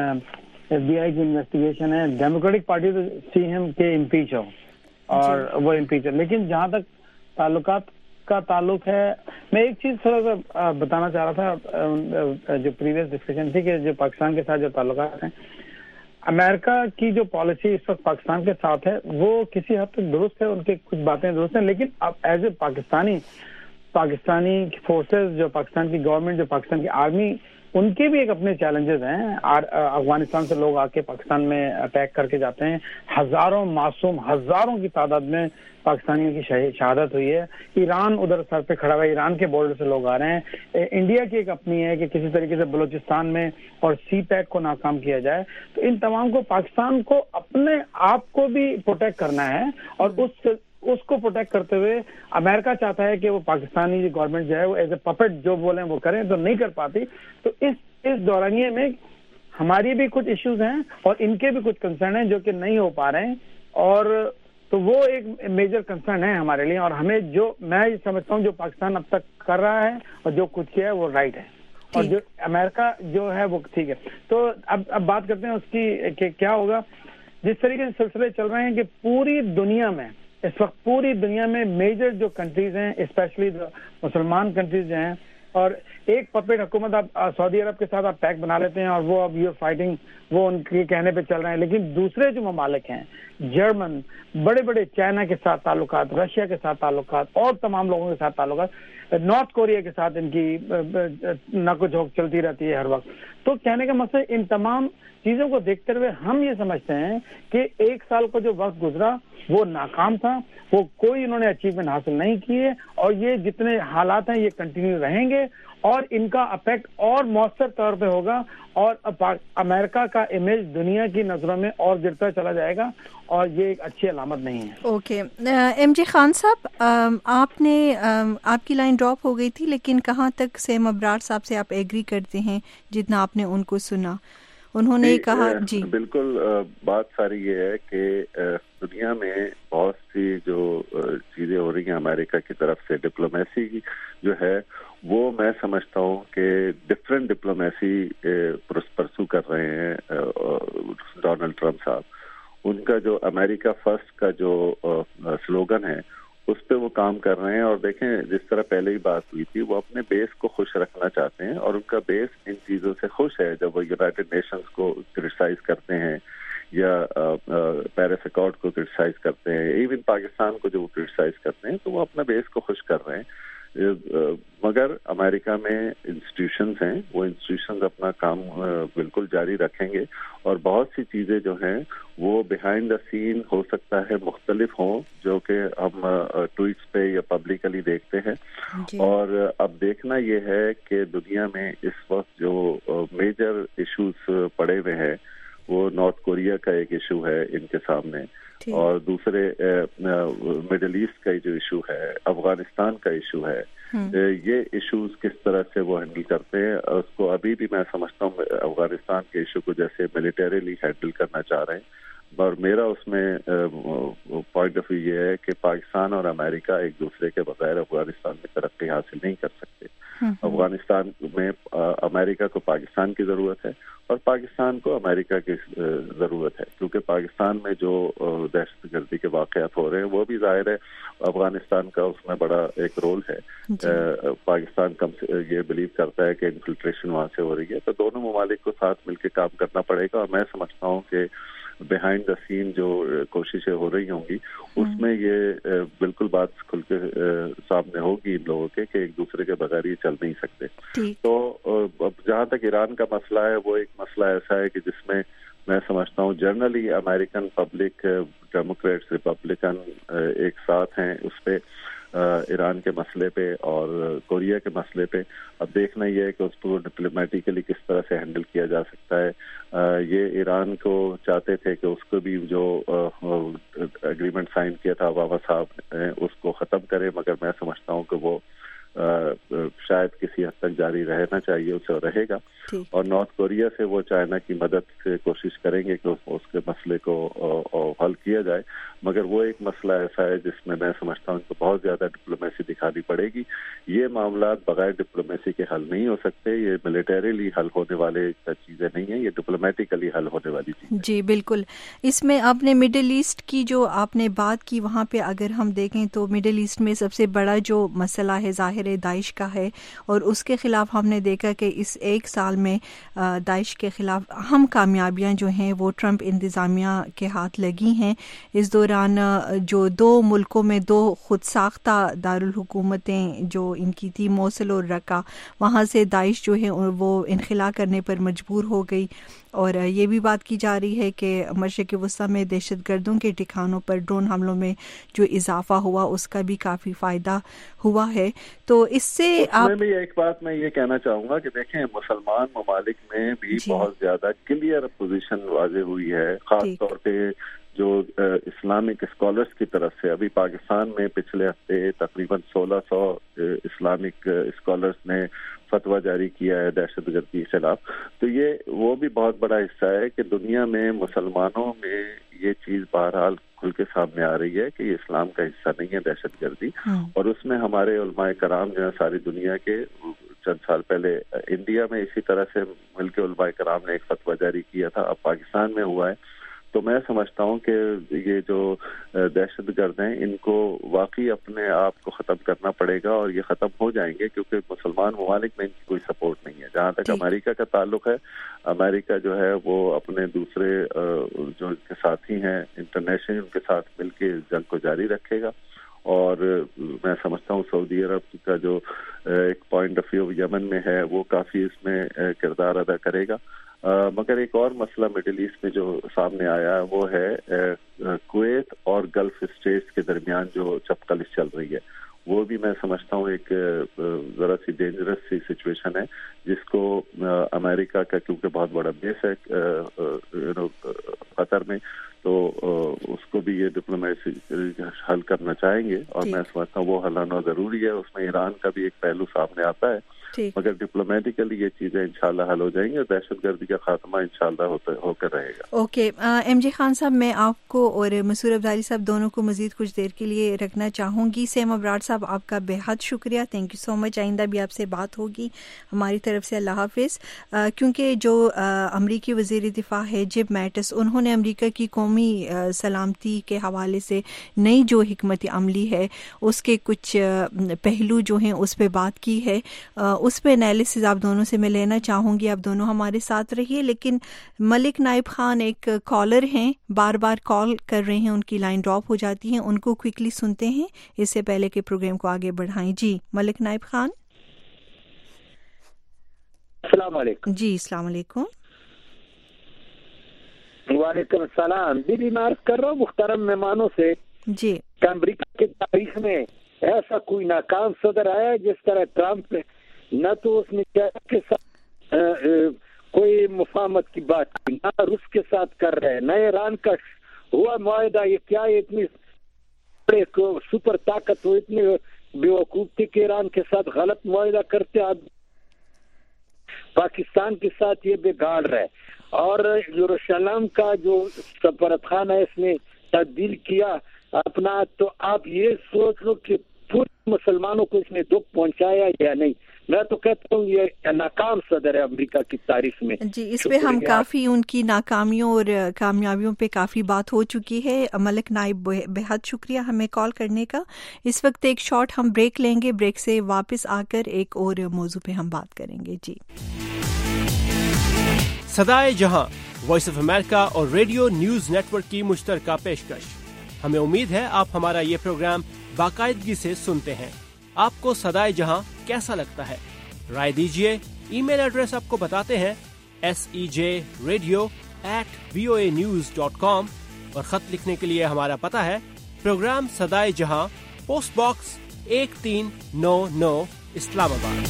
ایف بی آئی کی انویسٹیگیشن ہے، ڈیموکریٹک پارٹی تو سی ایم کے امپیچ ہو اور وہ امپیچ ہو. لیکن جہاں تک تعلقات کا تعلق ہے، میں ایک چیز تھوڑا سا بتانا چاہ رہا تھا، جو پریویس ڈسکشن تھی کہ جو پاکستان کے ساتھ جو تعلقات ہیں، امریکا کی جو پالیسی اس وقت پاکستان کے ساتھ ہے وہ کسی حد تک درست ہے، ان کی کچھ باتیں درست ہیں، لیکن اب ایز اے پاکستانی فورسز، جو پاکستان کی گورنمنٹ، جو پاکستان کی آرمی، ان کے بھی ایک اپنے چیلنجز ہیں. افغانستان سے لوگ آ کے پاکستان میں اٹیک کر کے جاتے ہیں، ہزاروں معصوم، ہزاروں کی تعداد میں پاکستانیوں کی شہادت ہوئی ہے. ایران ادھر سر پہ کھڑا ہوا ہے، ایران کے بارڈر سے لوگ آ رہے ہیں. انڈیا کی ایک اپنی ہے کہ کسی طریقے سے بلوچستان میں اور سی پیک کو ناکام کیا جائے. تو ان تمام کو پاکستان کو اپنے آپ کو بھی پروٹیکٹ کرنا ہے، اور اس کو پروٹیکٹ کرتے ہوئے امریکہ چاہتا ہے کہ وہ پاکستانی گورنمنٹ جو ہے وہ ایز اے پپٹ جو بولیں وہ کریں، تو نہیں کر پاتی. تو اس دورانیے میں ہماری بھی کچھ ایشوز ہیں اور ان کے بھی کچھ کنسرن ہیں جو کہ نہیں ہو پا رہے ہیں، اور تو وہ ایک میجر کنسرن ہے ہمارے لیے. اور ہمیں جو میں سمجھتا ہوں جو پاکستان اب تک کر رہا ہے اور جو کچھ کیا ہے وہ رائٹ ہے، اور جو امریکہ جو ہے وہ ٹھیک ہے. تو اب بات کرتے ہیں اس کی کہ کیا ہوگا. جس طریقے سے سلسلے چل رہے ہیں کہ پوری دنیا میں اس وقت پوری دنیا میں میجر جو کنٹریز ہیں، اسپیشلی مسلمان کنٹریز جو ہیں، اور ایک پپیٹ حکومت آپ سعودی عرب کے ساتھ آپ پیک بنا لیتے ہیں اور وہ اب یہ فائٹنگ وہ ان کے کہنے پہ چل رہے ہیں. لیکن دوسرے جو ممالک ہیں، جرمن، بڑے بڑے چائنا کے ساتھ تعلقات، رشیا کے ساتھ تعلقات، اور تمام لوگوں کے ساتھ تعلقات، نارتھ کوریا کے ساتھ ان کی ناکو جھوک چلتی رہتی ہے ہر وقت. تو کہنے کا مقصد ان تمام چیزوں کو دیکھتے ہوئے ہم یہ سمجھتے ہیں کہ ایک سال کا جو وقت گزرا وہ ناکام تھا، وہ کوئی انہوں نے اچیومنٹ حاصل نہیں کیے، اور یہ جتنے حالات ہیں یہ کنٹینیو رہیں گے اور ان کا افیکٹ اور مؤثر طور پہ ہوگا، اور امریکہ کا امیج دنیا کی نظروں میں اور گرتا چلا جائے گا، اور یہ ایک اچھی علامت نہیں ہے. اوکے. ایم جے خان صاحب، آپ کی لائن ڈراپ ہو گئی تھی، لیکن کہاں تک سیم ابرار صاحب سے آپ ایگری کرتے ہیں جتنا آپ نے ان کو سنا؟ انہوں نے کہا جی بالکل. بات ساری یہ ہے کہ دنیا میں بہت سی جو چیزیں ہو رہی ہیں امریکہ کی طرف سے، ڈپلومیسی جو ہے وہ میں سمجھتا ہوں کہ ڈفرینٹ ڈپلومیسی پرسو کر رہے ہیں ڈونلڈ ٹرمپ صاحب. ان کا جو امریکہ فرسٹ کا جو سلوگن ہے اس پہ وہ کام کر رہے ہیں. اور دیکھیں جس طرح پہلے ہی بات ہوئی تھی, وہ اپنے بیس کو خوش رکھنا چاہتے ہیں اور ان کا بیس ان چیزوں سے خوش ہے. جب وہ یونائٹڈ نیشنز کو کرٹیسائز کرتے ہیں یا پیرس ایکارڈ کو کرٹیسائز کرتے ہیں, ایون پاکستان کو جو وہ کرٹیسائز کرتے ہیں, تو وہ اپنا بیس کو خوش کر رہے ہیں. مگر امریکہ میں انسٹیٹیوشنز ہیں, وہ انسٹیٹیوشنز اپنا کام بالکل جاری رکھیں گے اور بہت سی چیزیں جو ہیں وہ بیہائنڈ دا سین ہو سکتا ہے مختلف ہوں, جو کہ ہم ٹویٹس پہ یا پبلکلی دیکھتے ہیں. اور اب دیکھنا یہ ہے کہ دنیا میں اس وقت جو میجر ایشوز پڑے ہوئے ہیں, وہ نارتھ کوریا کا ایک ایشو ہے ان کے سامنے, اور دوسرے مڈل ایسٹ کا جو ایشو ہے, افغانستان کا ایشو ہے. یہ ایشوز کس طرح سے وہ ہینڈل کرتے ہیں اس کو ابھی بھی میں سمجھتا ہوں افغانستان کے ایشو کو جیسے ملیٹریلی ہینڈل کرنا چاہ رہے ہیں. اور میرا اس میں پوائنٹ آف ویو یہ ہے کہ پاکستان اور امریکہ ایک دوسرے کے بغیر افغانستان میں ترقی حاصل نہیں کر سکتے. افغانستان میں امریکہ کو پاکستان کی ضرورت ہے اور پاکستان کو امریکہ کی ضرورت ہے, کیونکہ پاکستان میں جو دہشت گردی کے واقعات ہو رہے ہیں وہ بھی ظاہر ہے افغانستان کا اس میں بڑا ایک رول ہے. پاکستان یہ بلیو کرتا ہے کہ انفلٹریشن وہاں سے ہو رہی ہے, تو دونوں ممالک کو ساتھ مل کے کام کرنا پڑے گا. اور میں سمجھتا ہوں کہ بیہائنڈ دا سین جو کوششیں ہو رہی ہوں گی اس میں یہ بالکل بات کھل کے سامنے ہوگی ان لوگوں کے کہ ایک دوسرے کے بغیر یہ چل نہیں سکتے. تو جہاں تک ایران کا مسئلہ ہے, وہ ایک مسئلہ ایسا ہے کہ جس میں سمجھتا ہوں generally American public, Democrats, Republican ایک ساتھ ہیں اس پہ, ایران کے مسئلے پہ اور کوریا کے مسئلے پہ. اب دیکھنا یہ ہے کہ اس کو ڈپلومیٹیکلی کس طرح سے ہینڈل کیا جا سکتا ہے. یہ ایران کو چاہتے تھے کہ اس کو بھی جو اگریمنٹ سائن کیا تھا اوباما صاحب نے اس کو ختم کرے, مگر میں سمجھتا ہوں کہ وہ شاید کسی حد تک جاری رہنا چاہیے, اسے رہے گا. اور نارتھ کوریا سے وہ چائنا کی مدد سے کوشش کریں گے کہ اس کے مسئلے کو حل کیا جائے. مگر وہ ایک مسئلہ ایسا ہے جس میں سمجھتا ہوں کہ بہت زیادہ ڈپلومیسی دکھانی پڑے گی. یہ معاملات بغیر ڈپلومیسی کے حل نہیں ہو سکتے. یہ ملیٹریلی حل ہونے والے چیزیں نہیں ہیں, یہ ڈپلومیٹیکلی حل ہونے والی چیزیں. جی بالکل. اس میں آپ نے مڈل ایسٹ کی جو آپ نے بات کی, وہاں پہ اگر ہم دیکھیں تو مڈل ایسٹ میں سب سے بڑا جو مسئلہ ہے ظاہر داعش کا ہے, اور اس کے خلاف ہم نے دیکھا کہ اس ایک سال میں داعش کے خلاف اہم کامیابیاں جو ہیں وہ ٹرمپ انتظامیہ کے ہاتھ لگی ہیں. اس دوران جو 2 ملکوں میں 2 خود ساختہ دارالحکومتیں جو ان کی تھی, موصل اور رقہ, وہاں سے داعش جو ہے وہ انخلا کرنے پر مجبور ہو گئی. اور یہ بھی بات کی جا رہی ہے کہ مشرق وسطیٰ میں دہشت گردوں کے ٹھکانوں پر ڈرون حملوں میں جو اضافہ ہوا اس کا بھی کافی فائدہ ہوا ہے. تو اس سے آپ بھی ایک بات میں یہ کہنا چاہوں گا کہ دیکھیں مسلمان ممالک میں بھی بہت زیادہ کلیئر پوزیشن واضح ہوئی ہے, خاص طور پہ جو اسلامک اسکالرس کی طرف سے. ابھی پاکستان میں پچھلے ہفتے تقریباً 1600 اسلامک اسکالرس نے فتویٰ جاری کیا ہے دہشت گردی کے خلاف. تو یہ وہ بھی بہت بڑا حصہ ہے کہ دنیا میں مسلمانوں میں یہ چیز بہرحال کھل کے سامنے آ رہی ہے کہ یہ اسلام کا حصہ نہیں ہے دہشت گردی. اور اس میں ہمارے علماء کرام جو ہے ساری دنیا کے, چند سال پہلے انڈیا میں اسی طرح سے مل کے علماء کرام نے ایک فتویٰ جاری کیا تھا, اب پاکستان میں ہوا ہے. تو میں سمجھتا ہوں کہ یہ جو دہشت گرد ہیں ان کو واقعی اپنے آپ کو ختم کرنا پڑے گا, اور یہ ختم ہو جائیں گے کیونکہ مسلمان ممالک میں ان کی کوئی سپورٹ نہیں ہے. جہاں تک امریکہ کا تعلق ہے, امریکہ جو ہے وہ اپنے دوسرے جو ان کے ساتھی ہیں انٹرنیشنل, ان کے ساتھ مل کے جنگ کو جاری رکھے گا. اور میں سمجھتا ہوں سعودی عرب کا جو ایک پوائنٹ آف ویو یمن میں ہے وہ کافی اس میں کردار ادا کرے گا. مگر ایک اور مسئلہ مڈل ایسٹ میں جو سامنے آیا وہ ہے کویت اور گلف اسٹیٹس کے درمیان جو چپقلش چل رہی ہے. وہ بھی میں سمجھتا ہوں ایک ذرا سی ڈینجرس سی سچویشن ہے جس کو امریکہ کا کیونکہ بہت بڑا بیس ہے قطر میں, تو اس کو بھی یہ ڈپلومیسی حل کرنا چاہیں گے. اور میں سمجھتا ہوں وہ حل ہونا ضروری ہے. اس میں ایران کا بھی ایک پہلو سامنے آتا ہے मगर डिप्लोमेटिकली ये चीजें इंशाल्लाह हल हो जाएंगी और दहशत गर्दी का खात्मा इंशाल्लाह होकर रहेगा। ओके, एमजे खान साहब, मैं आपको और मसूर अब्दाली साहब दोनों को मजीद कुछ देर के लिए रखना चाहूँगी। सैम अबरार साहब, आपका बेहद शुक्रिया, थैंक यू सो मच। आइंदा भी आपसे बात होगी हमारी तरफ से, अल्लाह हाफिज़। क्योंकि जो अमरीकी वज़ीर दिफा है जिम मैटिस, उन्होंने अमरीका की कौमी सलामती के हवाले से नई जो हिकमत अमली है उसके कुछ पहलू जो हैं उस पर बात की है, उस पर एनालिसिस आप दोनों से मैं लेना चाहूँगी। आप दोनों हमारे साथ रहिए। लेकिन मलिक नाइब खान एक कॉलर हैं, बार बार कॉल कर रहे हैं, उनकी लाइन ड्रॉप हो जाती है, उनको क्विकली सुनते हैं इससे पहले कि प्रोग्राम को आगे बढ़ाएं। जी मलिक नाइब खान। अस्सलाम वालेकुम। जी अस्सलाम वालेकुम। वालेकुम सलाम। दीदी मैं अर्ज कर रहा हूँ मुख्तरम मेहमानों से जी कि अमरीका की तारीख में ऐसा कोई नाकाम सदर आया जिस तरह ट्रंप, न तो उसने के साथ कोई मुफाहमत की बात की, न रूस के साथ कर रहे हैं, न ईरान का हुआ मुआहदा। ये क्या इतनी सुपर ताकत हो, इतनी बेवकूफ थी कि ईरान के साथ गलत मुआहदा करते, आप पाकिस्तान के साथ ये बिगाड़ रहे। और यरूशलेम का जो सफारत खाना है इसने तब्दील किया अपना, तो आप ये सोच लो कि पूरे मुसलमानों को इसने दुख पहुंचाया या नहीं। मैं तो कहता हूँ ये नाकाम सदर है अमेरिका की तारीख में। जी, इस पे हम काफ़ी उनकी नाकामियों और कामयाबियों पे काफ़ी बात हो चुकी है। मलिक नाइब, बेहद शुक्रिया हमें कॉल करने का। इस वक्त एक शॉर्ट हम ब्रेक लेंगे, ब्रेक से वापस आकर एक और मौजू पे हम बात करेंगे। जी सदाए जहां, वॉइस ऑफ अमेरिका और रेडियो न्यूज नेटवर्क की मुश्तरका पेशकश। हमें उम्मीद है आप हमारा ये प्रोग्राम बाकायदगी से सुनते हैं। आपको सदाए जहां कैसा लगता है? राय दीजिए। ईमेल एड्रेस आपको बताते हैं sejradio@voanews.com और खत लिखने के लिए हमारा पता है प्रोग्राम सदाए जहां, पोस्ट बॉक्स 1399 इस्लामाबाद।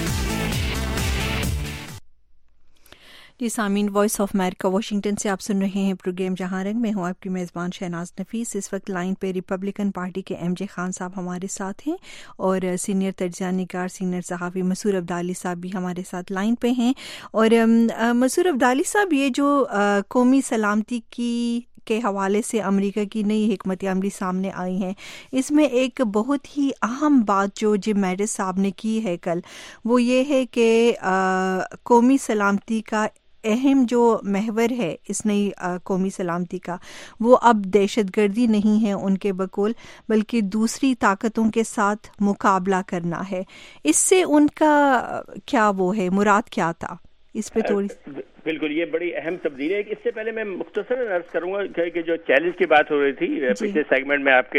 जी सामीन, वॉइस ऑफ अमेरिका वाशिंगटन से आप सुन रहे हैं प्रोग्राम जहां रंग। मैं हूं आपकी मेज़बान शहनाज नफीस। इस वक्त लाइन पे रिपब्लिकन पार्टी के एमजे खान साहब हमारे साथ हैं और सीनियर तजज़िया निगार, सीनियर सहाफ़ी मसूर अब्दाली साहब भी हमारे साथ लाइन पे हैं। और मसूर अब्दाली साहब, ये जो कौमी सलामती के हवाले से अमेरिका की नई हिकमत अमली सामने आई है, इसमें एक बहुत ही अहम बात जो जिम मैटिस साहब ने की है कल, वो ये है कि कौमी सलामती का अहम जो महवर है इस नई कौमी सलामती का, वो अब दहशतगर्दी नहीं है उनके बकौल, बल्कि दूसरी ताकतों के साथ मुकाबला करना है। इससे उनका क्या वो है, मुराद क्या था? इस पे थोड़ी बिल्कुल, ये बड़ी अहम तब्दीली है। इससे पहले मैं मुख्तसरन अर्ज करूंगा कि जो चैलेंज की बात हो रही थी पिछले सेगमेंट में आपके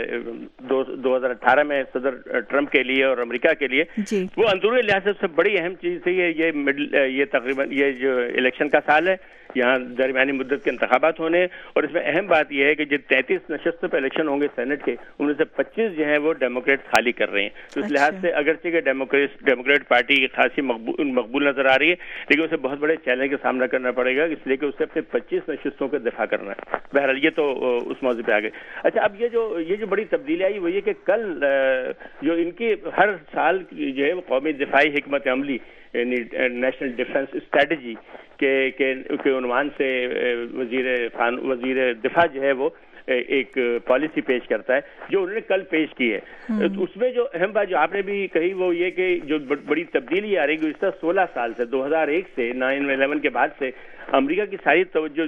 2018 में सदर ट्रंप के लिए और अमेरिका के लिए, वो अंदरूनी लिहाज से सबसे बड़ी अहम चीज थी। ये तकरीबन ये जो इलेक्शन का साल है, यहाँ दरमियानी मुद्दत के इंतखाबात होने, और इसमें अहम बात यह है कि जो 33 नशस्तों पर इलेक्शन होंगे सेनेट के, उनमें से 25 जो हैं वो डेमोक्रेट खाली कर रहे हैं। तो इस लिहाज से अगरचे कि डेमोक्रेट पार्टी की खासी मकबूल नजर आ रही है, लेकिन उसे बहुत बड़े चैलेंज का सामना करना पड़ेगा, इसलिए कि उसे अपने 25 नशस्तों का दिफा करना है। बहरहाल ये तो उस मौजू पे आ गए। अच्छा, अब ये जो बड़ी तब्दीली आई वो ये कि कल जो इनकी हर साल जो है वो कौमी दिफाई हिकमत अमली, नेशनल डिफेंस स्ट्रेटजी के उन्वान से वजीर दिफा जो है वो एक पॉलिसी पेश करता है, जो उन्होंने कल पेश की है। तो उसमें जो अहम बात जो आपने भी कही वो ये कि जो बड़ी तब्दीली आ रही है, 16 साल से 2001 से 9/11 के बाद से अमेरिका की सारी तवज्जो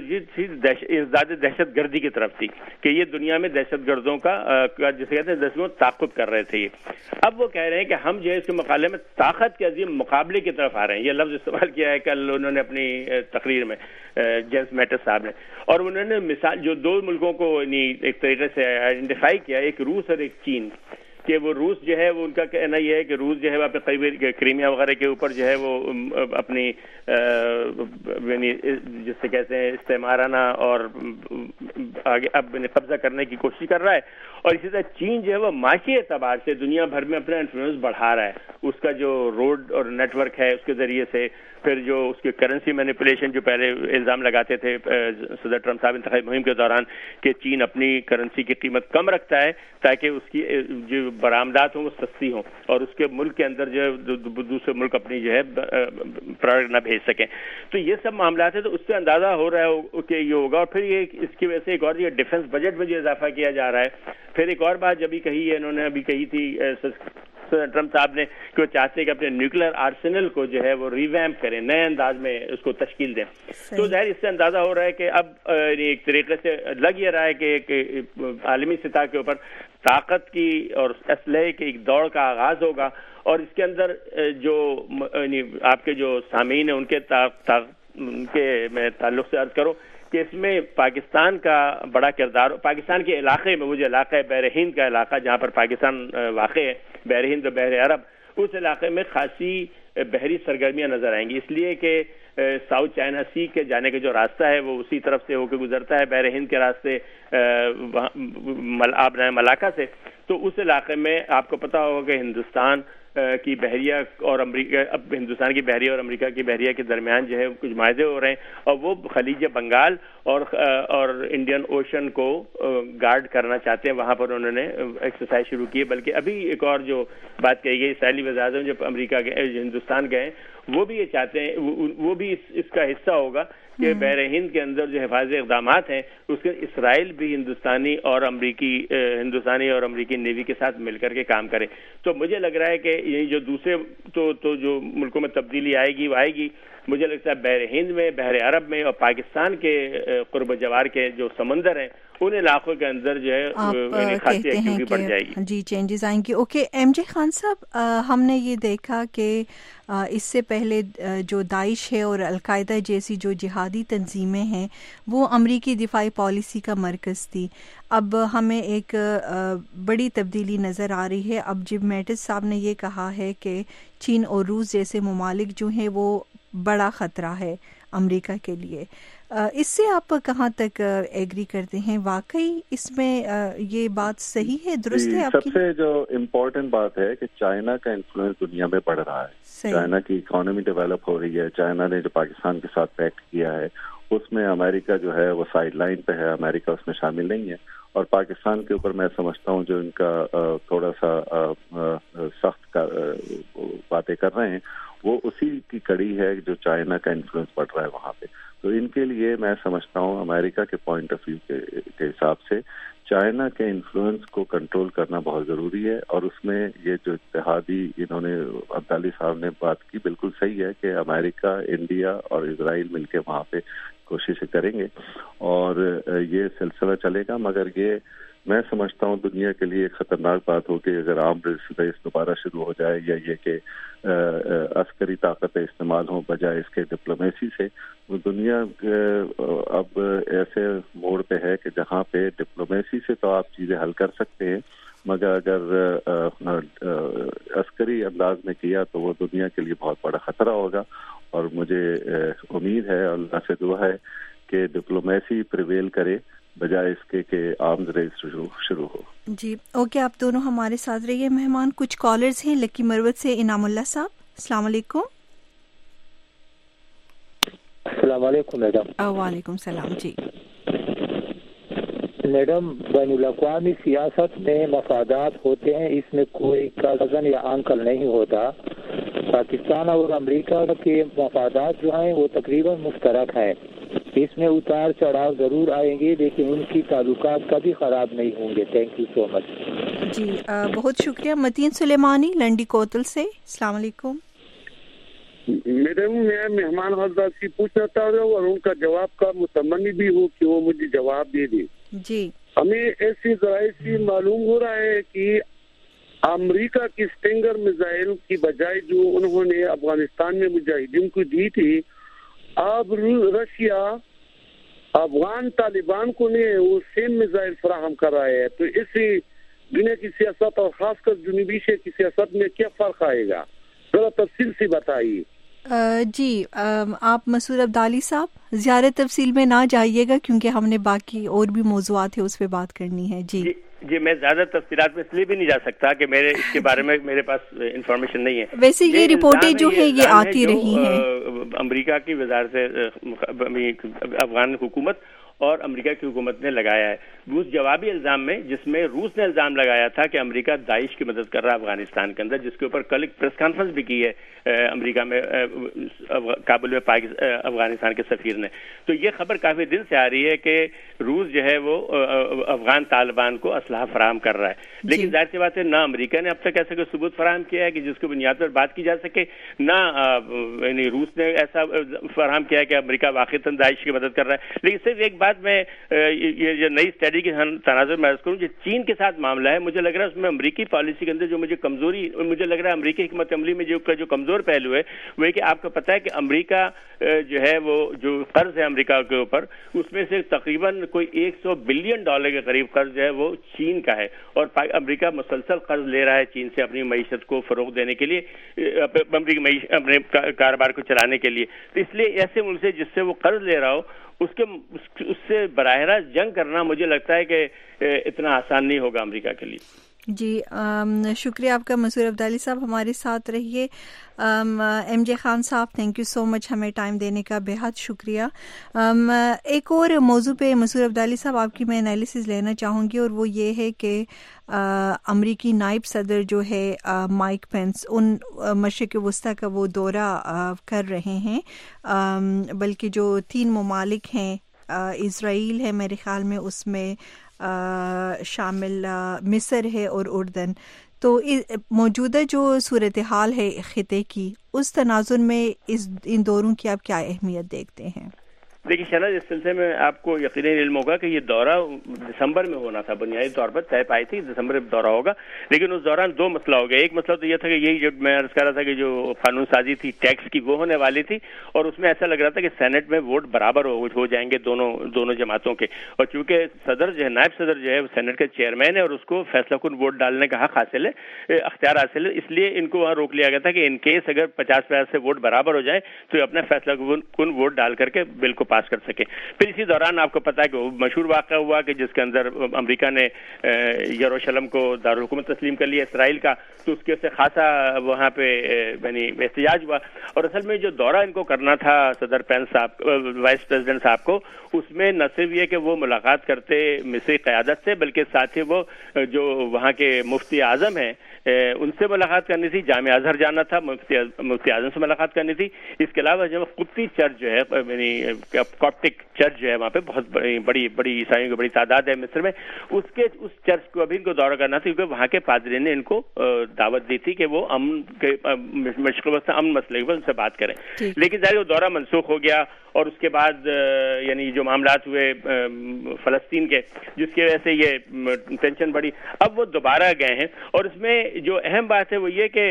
दहशत गर्दी की तरफ थी कि ये दुनिया में दहशत गर्दों का जिसे कहते हैं दसवीं ताक़ुब कर रहे थे। अब वो कह रहे हैं कि हम जो है इसके मुकाबले में ताकत के अजीम मुकाबले की तरफ आ रहे हैं। ये लफ्ज़ इस्तेमाल किया है कल उन्होंने अपनी तकरीर में, जेम्स मैटिस साहब ने। और उन्होंने मिसाल जो दो मुल्कों को एक तरीके से आइडेंटिफाई किया, एक रूस और एक चीन, कि वो रूस जो है वो उनका कहना ये है कि रूस जो है वहाँ पे कई क्रीमिया वगैरह के ऊपर जो है वो अपनी जिससे कहते हैं इस्तेमाराना और आगे अब कब्जा करने की कोशिश कर रहा है। और इसी तरह चीन जो है वो माशी एतबार से दुनिया भर में अपना इन्फ्लुएंस बढ़ा रहा है। उसका जो रोड और नेटवर्क है उसके जरिए से, फिर जो उसके करेंसी मैनिपुलेशन जो पहले इल्ज़ाम लगाते थे सदर ट्रंप साहब इंतखाबी मुहिम के दौरान कि चीन अपनी करेंसी की कीमत कम रखता है ताकि उसकी जो برآمدات ہوں وہ سستی ہوں اور اس کے ملک کے اندر جو ہے دوسرے ملک اپنی جو ہے پروڈکٹ نہ بھیج سکیں. تو یہ سب معاملات ہیں, تو اس سے اندازہ ہو رہا ہے کہ یہ ہوگا. اور پھر یہ اس کی وجہ سے ایک اور یہ ڈیفنس بجٹ میں جو اضافہ کیا جا رہا ہے. پھر ایک اور بات جب بھی کہی ہے انہوں نے, ابھی کہی تھی ٹرمپ صاحب نے, کہ وہ چاہتے ہیں کہ اپنے نیوکلیر آرسنل کو جو ہے وہ ریویمپ کریں, نئے انداز میں اس کو تشکیل دیں. تو ظاہر اس سے اندازہ ہو رہا ہے کہ اب ایک طریقے سے لگ یہ رہا ہے کہ ایک عالمی سطح کے اوپر طاقت کی اور اسلحے کی ایک دوڑ کا آغاز ہوگا. اور اس کے اندر جو آپ کے جو سامعین ہیں ان کے میں تعلق سے عرض کروں کہ اس میں پاکستان کا بڑا کردار, پاکستان کے علاقے میں, وہ جو علاقہ ہے بحر ہند کا علاقہ جہاں پر پاکستان واقع ہے, بحر ہند اور بحر عرب, اس علاقے میں خاصی بحری سرگرمیاں نظر آئیں گی, اس لیے کہ ساؤتھ چائنا سی کے جانے کا جو راستہ ہے وہ اسی طرف سے ہو کے گزرتا ہے, بحر ہند کے راستے ملاکا سے. تو اس علاقے میں آپ کو پتا ہوگا کہ ہندوستان کی بحریہ اور امریکہ, اب ہندوستان کی بحریہ اور امریکہ کی بحریہ کے درمیان جو ہے کچھ معاہدے ہو رہے ہیں, اور وہ خلیج بنگال اور انڈین اوشن کو گارڈ کرنا چاہتے ہیں. وہاں پر انہوں نے ایکسرسائز شروع کی ہے. بلکہ ابھی ایک اور جو بات کہی گئی, اسرائیلی وزیر اعظم جو امریکہ گئے, ہندوستان گئے, وہ بھی یہ چاہتے ہیں, وہ بھی اس کا حصہ ہوگا کہ بحر ہند کے اندر جو حفاظتی اقدامات ہیں اس کے اسرائیل بھی ہندوستانی اور امریکی نیوی کے ساتھ مل کر کے کام کرے. تو مجھے لگ رہا ہے کہ یہ جو دوسرے تو جو ملکوں میں تبدیلی آئے گی وہ آئے گی. مجھے لگتا ہے بحر ہند میں, بحر عرب میں اور پاکستان کے قرب جوار کے جو سمندر ہیں ان علاقوں کے اندر جو ہے خاصی ایکٹیویٹی بڑھ جائے گی. جی, چینجز آئیں گی. اوکے ایم جے خان صاحب, ہم نے یہ دیکھا کہ اس سے پہلے جو داعش ہے اور القاعدہ جیسی جو جہادی تنظیمیں ہیں وہ امریکی دفاعی پالیسی کا مرکز تھی. اب ہمیں ایک بڑی تبدیلی نظر آ رہی ہے. اب جب میٹس صاحب نے یہ کہا ہے کہ چین اور روس جیسے ممالک جو ہیں وہ بڑا خطرہ ہے امریکہ کے لیے, اس سے آپ کہاں تک ایگری کرتے ہیں؟ واقعی اس میں یہ بات صحیح ہے, درست ہے؟ سب سے جو امپورٹنٹ بات ہے کہ چائنا کا انفلوئنس دنیا میں بڑھ رہا ہے. چائنا کی اکانومی ڈیولپ ہو رہی ہے. چائنا نے جو پاکستان کے ساتھ پیکٹ کیا ہے اس میں امریکہ جو ہے وہ سائڈ لائن پہ ہے, امریکہ اس میں شامل نہیں ہے. اور پاکستان کے اوپر میں سمجھتا ہوں جو ان کا تھوڑا سا سخت باتیں کر رہے ہیں وہ اسی کی کڑی ہے جو چائنا کا انفلوئنس بڑھ رہا ہے وہاں پہ. تو ان کے لیے میں سمجھتا ہوں امریکہ کے پوائنٹ آف ویو کے حساب سے چائنا کے انفلوئنس کو کنٹرول کرنا بہت ضروری ہے. اور اس میں یہ جو اتحادی انہوں نے عبدالی صاحب نے بات کی بالکل صحیح ہے کہ امریکہ, انڈیا اور اسرائیل مل کے وہاں پہ کوششیں کریں گے اور یہ سلسلہ چلے گا. مگر یہ میں سمجھتا ہوں دنیا کے لیے ایک خطرناک بات ہو کہ اگر عام ریس دوبارہ شروع ہو جائے یا یہ کہ عسکری طاقتیں استعمال ہوں بجائے اس کے ڈپلومیسی سے. دنیا اب ایسے موڑ پہ ہے کہ جہاں پہ ڈپلومیسی سے تو آپ چیزیں حل کر سکتے ہیں مگر اگر عسکری انداز میں کیا تو وہ دنیا کے لیے بہت بڑا خطرہ ہوگا. اور مجھے امید ہے, اللہ سے دعا ہے کہ ڈپلومیسی پریویل کرے بجائے اس کے کہ آرمز ریس شروع ہو. جی اوکے, آپ دونوں ہمارے ساتھ رہیے. مہمان کچھ کالرز ہیں. لکی مروت سے انعام اللہ صاحب, السلام علیکم. السلام علیکم میڈم. وعلیکم السلام. جی میڈم, بین الاقوامی سیاست میں مفادات ہوتے ہیں, اس میں کوئی کزن یا انکل نہیں ہوتا. پاکستان اور امریکہ کے مفادات جو ہیں وہ تقریباً مشترک ہیں. اس میں اتار چڑھاؤ ضرور آئیں گے لیکن ان کی تعلقات کبھی خراب نہیں ہوں گے. تھینک یو سو مچ. جی بہت شکریہ. متین سلیمانی لنڈی کوتل سے, السلام علیکم. میڈم میں مہمان حضرات سے پوچھنا چاہ رہا ہوں اور ان کا جواب کا متمنی بھی ہوں کہ وہ مجھے جواب دے دیں. جی ہمیں ایسی ذرائع سے معلوم ہو رہا ہے کہ امریکہ کی اسٹنگر میزائل کی بجائے جو انہوں نے افغانستان میں مجاہدین کو دی تھی, اب رشیا افغان طالبان کو نے وہ سیم میزائل فراہم کر رہا ہے. تو اس سے دنیا کی سیاست اور خاص کر جنوبی ایشیا کی سیاست میں کیا فرق آئے گا, ذرا تفصیل سے بتائیے. جی آپ مسعود عبدالی صاحب زیادہ تفصیل میں نہ جائیے گا کیونکہ ہم نے باقی اور بھی موضوعات ہیں اس پہ بات کرنی ہے. جی میں زیادہ تفصیلات میں اس لیے بھی نہیں جا سکتا کہ اس کے بارے میں میرے پاس انفارمیشن نہیں ہے. ویسے یہ رپورٹیں جو ہیں یہ آتی رہی ہیں. امریکہ کی وزارت افغان حکومت اور امریکہ کی حکومت نے لگایا ہے. اس جوابی الزام میں جس میں روس نے الزام لگایا تھا کہ امریکہ داعش کی مدد کر رہا ہے افغانستان کے اندر, جس کے اوپر کل ایک پریس کانفرنس بھی کی ہے امریکہ میں کابل میں افغانستان کے سفیر نے. تو یہ خبر کافی دن سے آ رہی ہے کہ روس جو ہے وہ افغان طالبان کو اسلحہ فراہم کر رہا ہے, لیکن ظاہر سی بات ہے نہ امریکہ نے اب تک ایسا کوئی ثبوت فراہم کیا ہے کہ جس کی بنیاد پر بات کی جا سکے, نہ یعنی روس نے ایسا فراہم کیا ہے کہ امریکہ واقعتاً داعش کی مدد کر رہا ہے. لیکن صرف ایک بات میں یہ جو نئی اسٹڈی کے تناظر میں عرض کروں, جو چین کے ساتھ معاملہ ہے, مجھے لگ رہا ہے اس میں امریکی پالیسی کے اندر جو مجھے لگ رہا ہے امریکی حکمت عملی میں جو کمزور پہلو ہے وہ ہے کہ آپ کو پتہ ہے کہ امریکہ جو ہے وہ جو قرض ہے امریکہ کے اوپر, اس میں سے تقریباً کوئی $100 بلین کے قریب قرض جو ہے وہ چین کا ہے, اور امریکہ مسلسل قرض لے رہا ہے چین سے اپنی معیشت کو فروغ دینے کے لیے, اپنے کاروبار کو چلانے کے لیے. تو اس لیے ایسے ملک سے جس سے وہ قرض لے رہا ہو اس سے براہ راست جنگ کرنا مجھے لگتا ہے کہ اتنا آسان نہیں ہوگا امریکہ کے لیے. جی شکریہ آپ کا منصور عبدالی صاحب, ہمارے ساتھ رہیے. ایم جے خان صاحب, تھینک یو سو مچ ہمیں ٹائم دینے کا, بے حد شکریہ. ایک اور موضوع پہ منصور عبدالی صاحب آپ کی میں انالیسز لینا چاہوں گی, اور وہ یہ ہے کہ امریکی نائب صدر جو ہے مائک پینس ان مشرق وسطیٰ کا وہ دورہ کر رہے ہیں, بلکہ جو 3 ممالک ہیں, اسرائیل ہے میرے خیال میں, اس میں شامل مصر ہے اور اردن. تو موجودہ جو صورتحال ہے خطے کی, اس تناظر میں ان دوروں کی آپ کیا اہمیت دیکھتے ہیں؟ دیکھیے شہناز, اس سلسلے میں آپ کو یقیناً علم ہوگا کہ یہ دورہ دسمبر میں ہونا تھا, بنیادی طور پر طے پائی تھی دسمبر میں دورہ ہوگا, لیکن اس دوران 2 مسئلہ ہو گیا. ایک مسئلہ تو یہ تھا کہ یہی جو میں عرض کر رہا تھا کہ جو قانون سازی تھی ٹیکس کی وہ ہونے والی تھی, اور اس میں ایسا لگ رہا تھا کہ سینٹ میں ووٹ برابر ہو جائیں گے دونوں جماعتوں کے, اور چونکہ صدر جو ہے نائب صدر جو ہے وہ سینٹ کا چیئرمین ہے اور اس کو فیصلہ کن ووٹ ڈالنے کا حق حاصل ہے, اختیار حاصل ہے, اس لیے ان کو وہاں روک لیا گیا تھا کہ ان کیس اگر 50% سے ووٹ برابر ہو جائیں تو اپنا فیصلہ کن ووٹ ڈال کر کے بل کو پاس کر سکے. پھر اسی دوران آپ کو پتا ہے کہ وہ مشہور واقعہ ہوا کہ جس کے اندر امریکہ نے یروشلم کو دارالحکومت تسلیم کر لیا اسرائیل کا, تو اس کے سے خاصا وہاں پہ یعنی احتجاج ہوا. اور اصل میں جو دورہ ان کو کرنا تھا صدر پینس صاحب, وائس پریزیڈنٹ صاحب کو, اس میں نہ صرف یہ کہ وہ ملاقات کرتے مصری قیادت سے, بلکہ ساتھ ہی وہ جو وہاں کے مفتی اعظم ہیں ان سے ملاقات کرنی تھی, جامعہ ازہر جانا تھا, مفتی اعظم سے ملاقات کرنی تھی. اس کے علاوہ جو قبطی چرچ جو ہے یعنی کاپٹک چرچ جو ہے وہاں پہ بہت بڑی عیسائیوں کی بڑی تعداد ہے مصر میں, اس چرچ کو ابھی ان کو دورہ کرنا تھا, کیونکہ وہاں کے پادری نے ان کو دعوت دی تھی کہ وہ امن کے مشکل وقت امن مسئلے پر ان سے بات کریں. لیکن ظاہر وہ دورہ منسوخ ہو گیا, اور اس کے بعد یعنی جو معاملات ہوئے فلسطین کے, جس کی وجہ سے یہ ٹینشن بڑھی. اب وہ دوبارہ گئے ہیں, اور اس میں جو اہم بات ہے وہ یہ کہ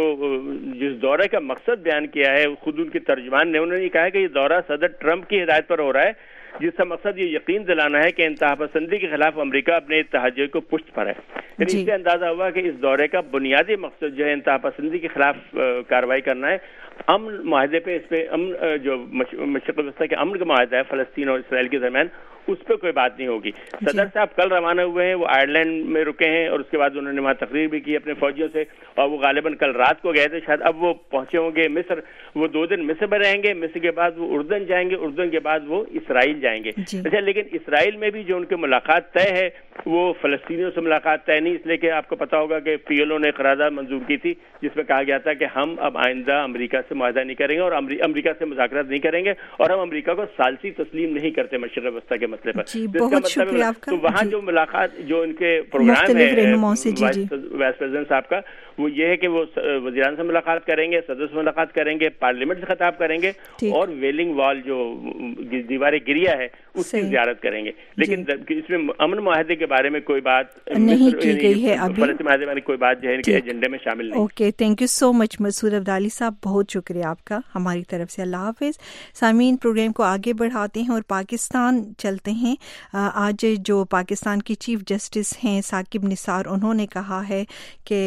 جس دورے کا مقصد بیان کیا ہے خود ان کے ترجمان نے, انہوں نے کہا کہ یہ دورہ صدر ٹرمپ کی ہدایت پر ہو رہا ہے, جس کا مقصد یہ یقین دلانا ہے کہ انتہا پسندی کے خلاف امریکہ اپنے اتحادیوں کو پشت پر ہے. یعنی اس سے اندازہ ہوا کہ اس دورے کا بنیادی مقصد جو ہے انتہا پسندی کے خلاف کارروائی کرنا ہے, امن معاہدے پہ, اس پہ امن جو مشرق وسطیٰ کے امن کا معاہدہ ہے فلسطین اور اسرائیل کے درمیان, اس پہ کوئی بات نہیں ہوگی. صدر صاحب کل روانہ ہوئے ہیں, وہ آئرلینڈ میں رکے ہیں, اور اس کے بعد انہوں نے وہاں تقریر بھی کی اپنے فوجیوں سے, اور وہ غالباً کل رات کو گئے تھے شاید. اب وہ پہنچے ہوں گے مصر, وہ 2 دن مصر میں رہیں گے, مصر کے بعد وہ اردن جائیں گے, اردن کے بعد وہ اسرائیل جائیں گے. اچھا, لیکن اسرائیل میں بھی جو ان کی ملاقات طے ہے وہ فلسطینیوں سے ملاقات طے نہیں, اس لیے کہ آپ کو پتا ہوگا کہ پی ایل او نے قرارداد منظور کی تھی جس میں کہا گیا تھا کہ ہم اب آئندہ امریکہ سے معاہدہ نہیں کریں گے اور امریکہ سے مذاکرات نہیں کریں گے, اور ہم امریکہ کو ثالثی تسلیم نہیں کرتے مشرق وسطیٰ کے مسئلے پر. بہت شکریہ آپ کا. تو وہاں جو ملاقات جو ان کے پروگرام ہے وائس پریزیڈنٹ صاحب کا, وہ یہ ہے کہ وہ وزیران سے ملاقات کریں گے, صدر سے ملاقات کریں گے, پارلیمنٹ سے خطاب کریں گے, اور ویلنگ وال جو دیوار گریا ہے اس کی زیارت کریں گے. لیکن اس میں امن معاہدے کے بارے میں کوئی بات نہیں کی گئی ہے ابھی, فلسطین معاہدے میں کوئی بات جو ہے ان کے ایجنڈے میں شامل نہیں. Okay, thank you so much Mansoor Abdali صاحب, بہت شکریہ آپ کا ہماری طرف سے. اللہ حافظ. سامعین, پروگرام کو آگے بڑھاتے ہیں اور پاکستان چلتے ہیں. آج جو پاکستان کی چیف جسٹس ہیں ثاقب نثار, انہوں نے کہا ہے کہ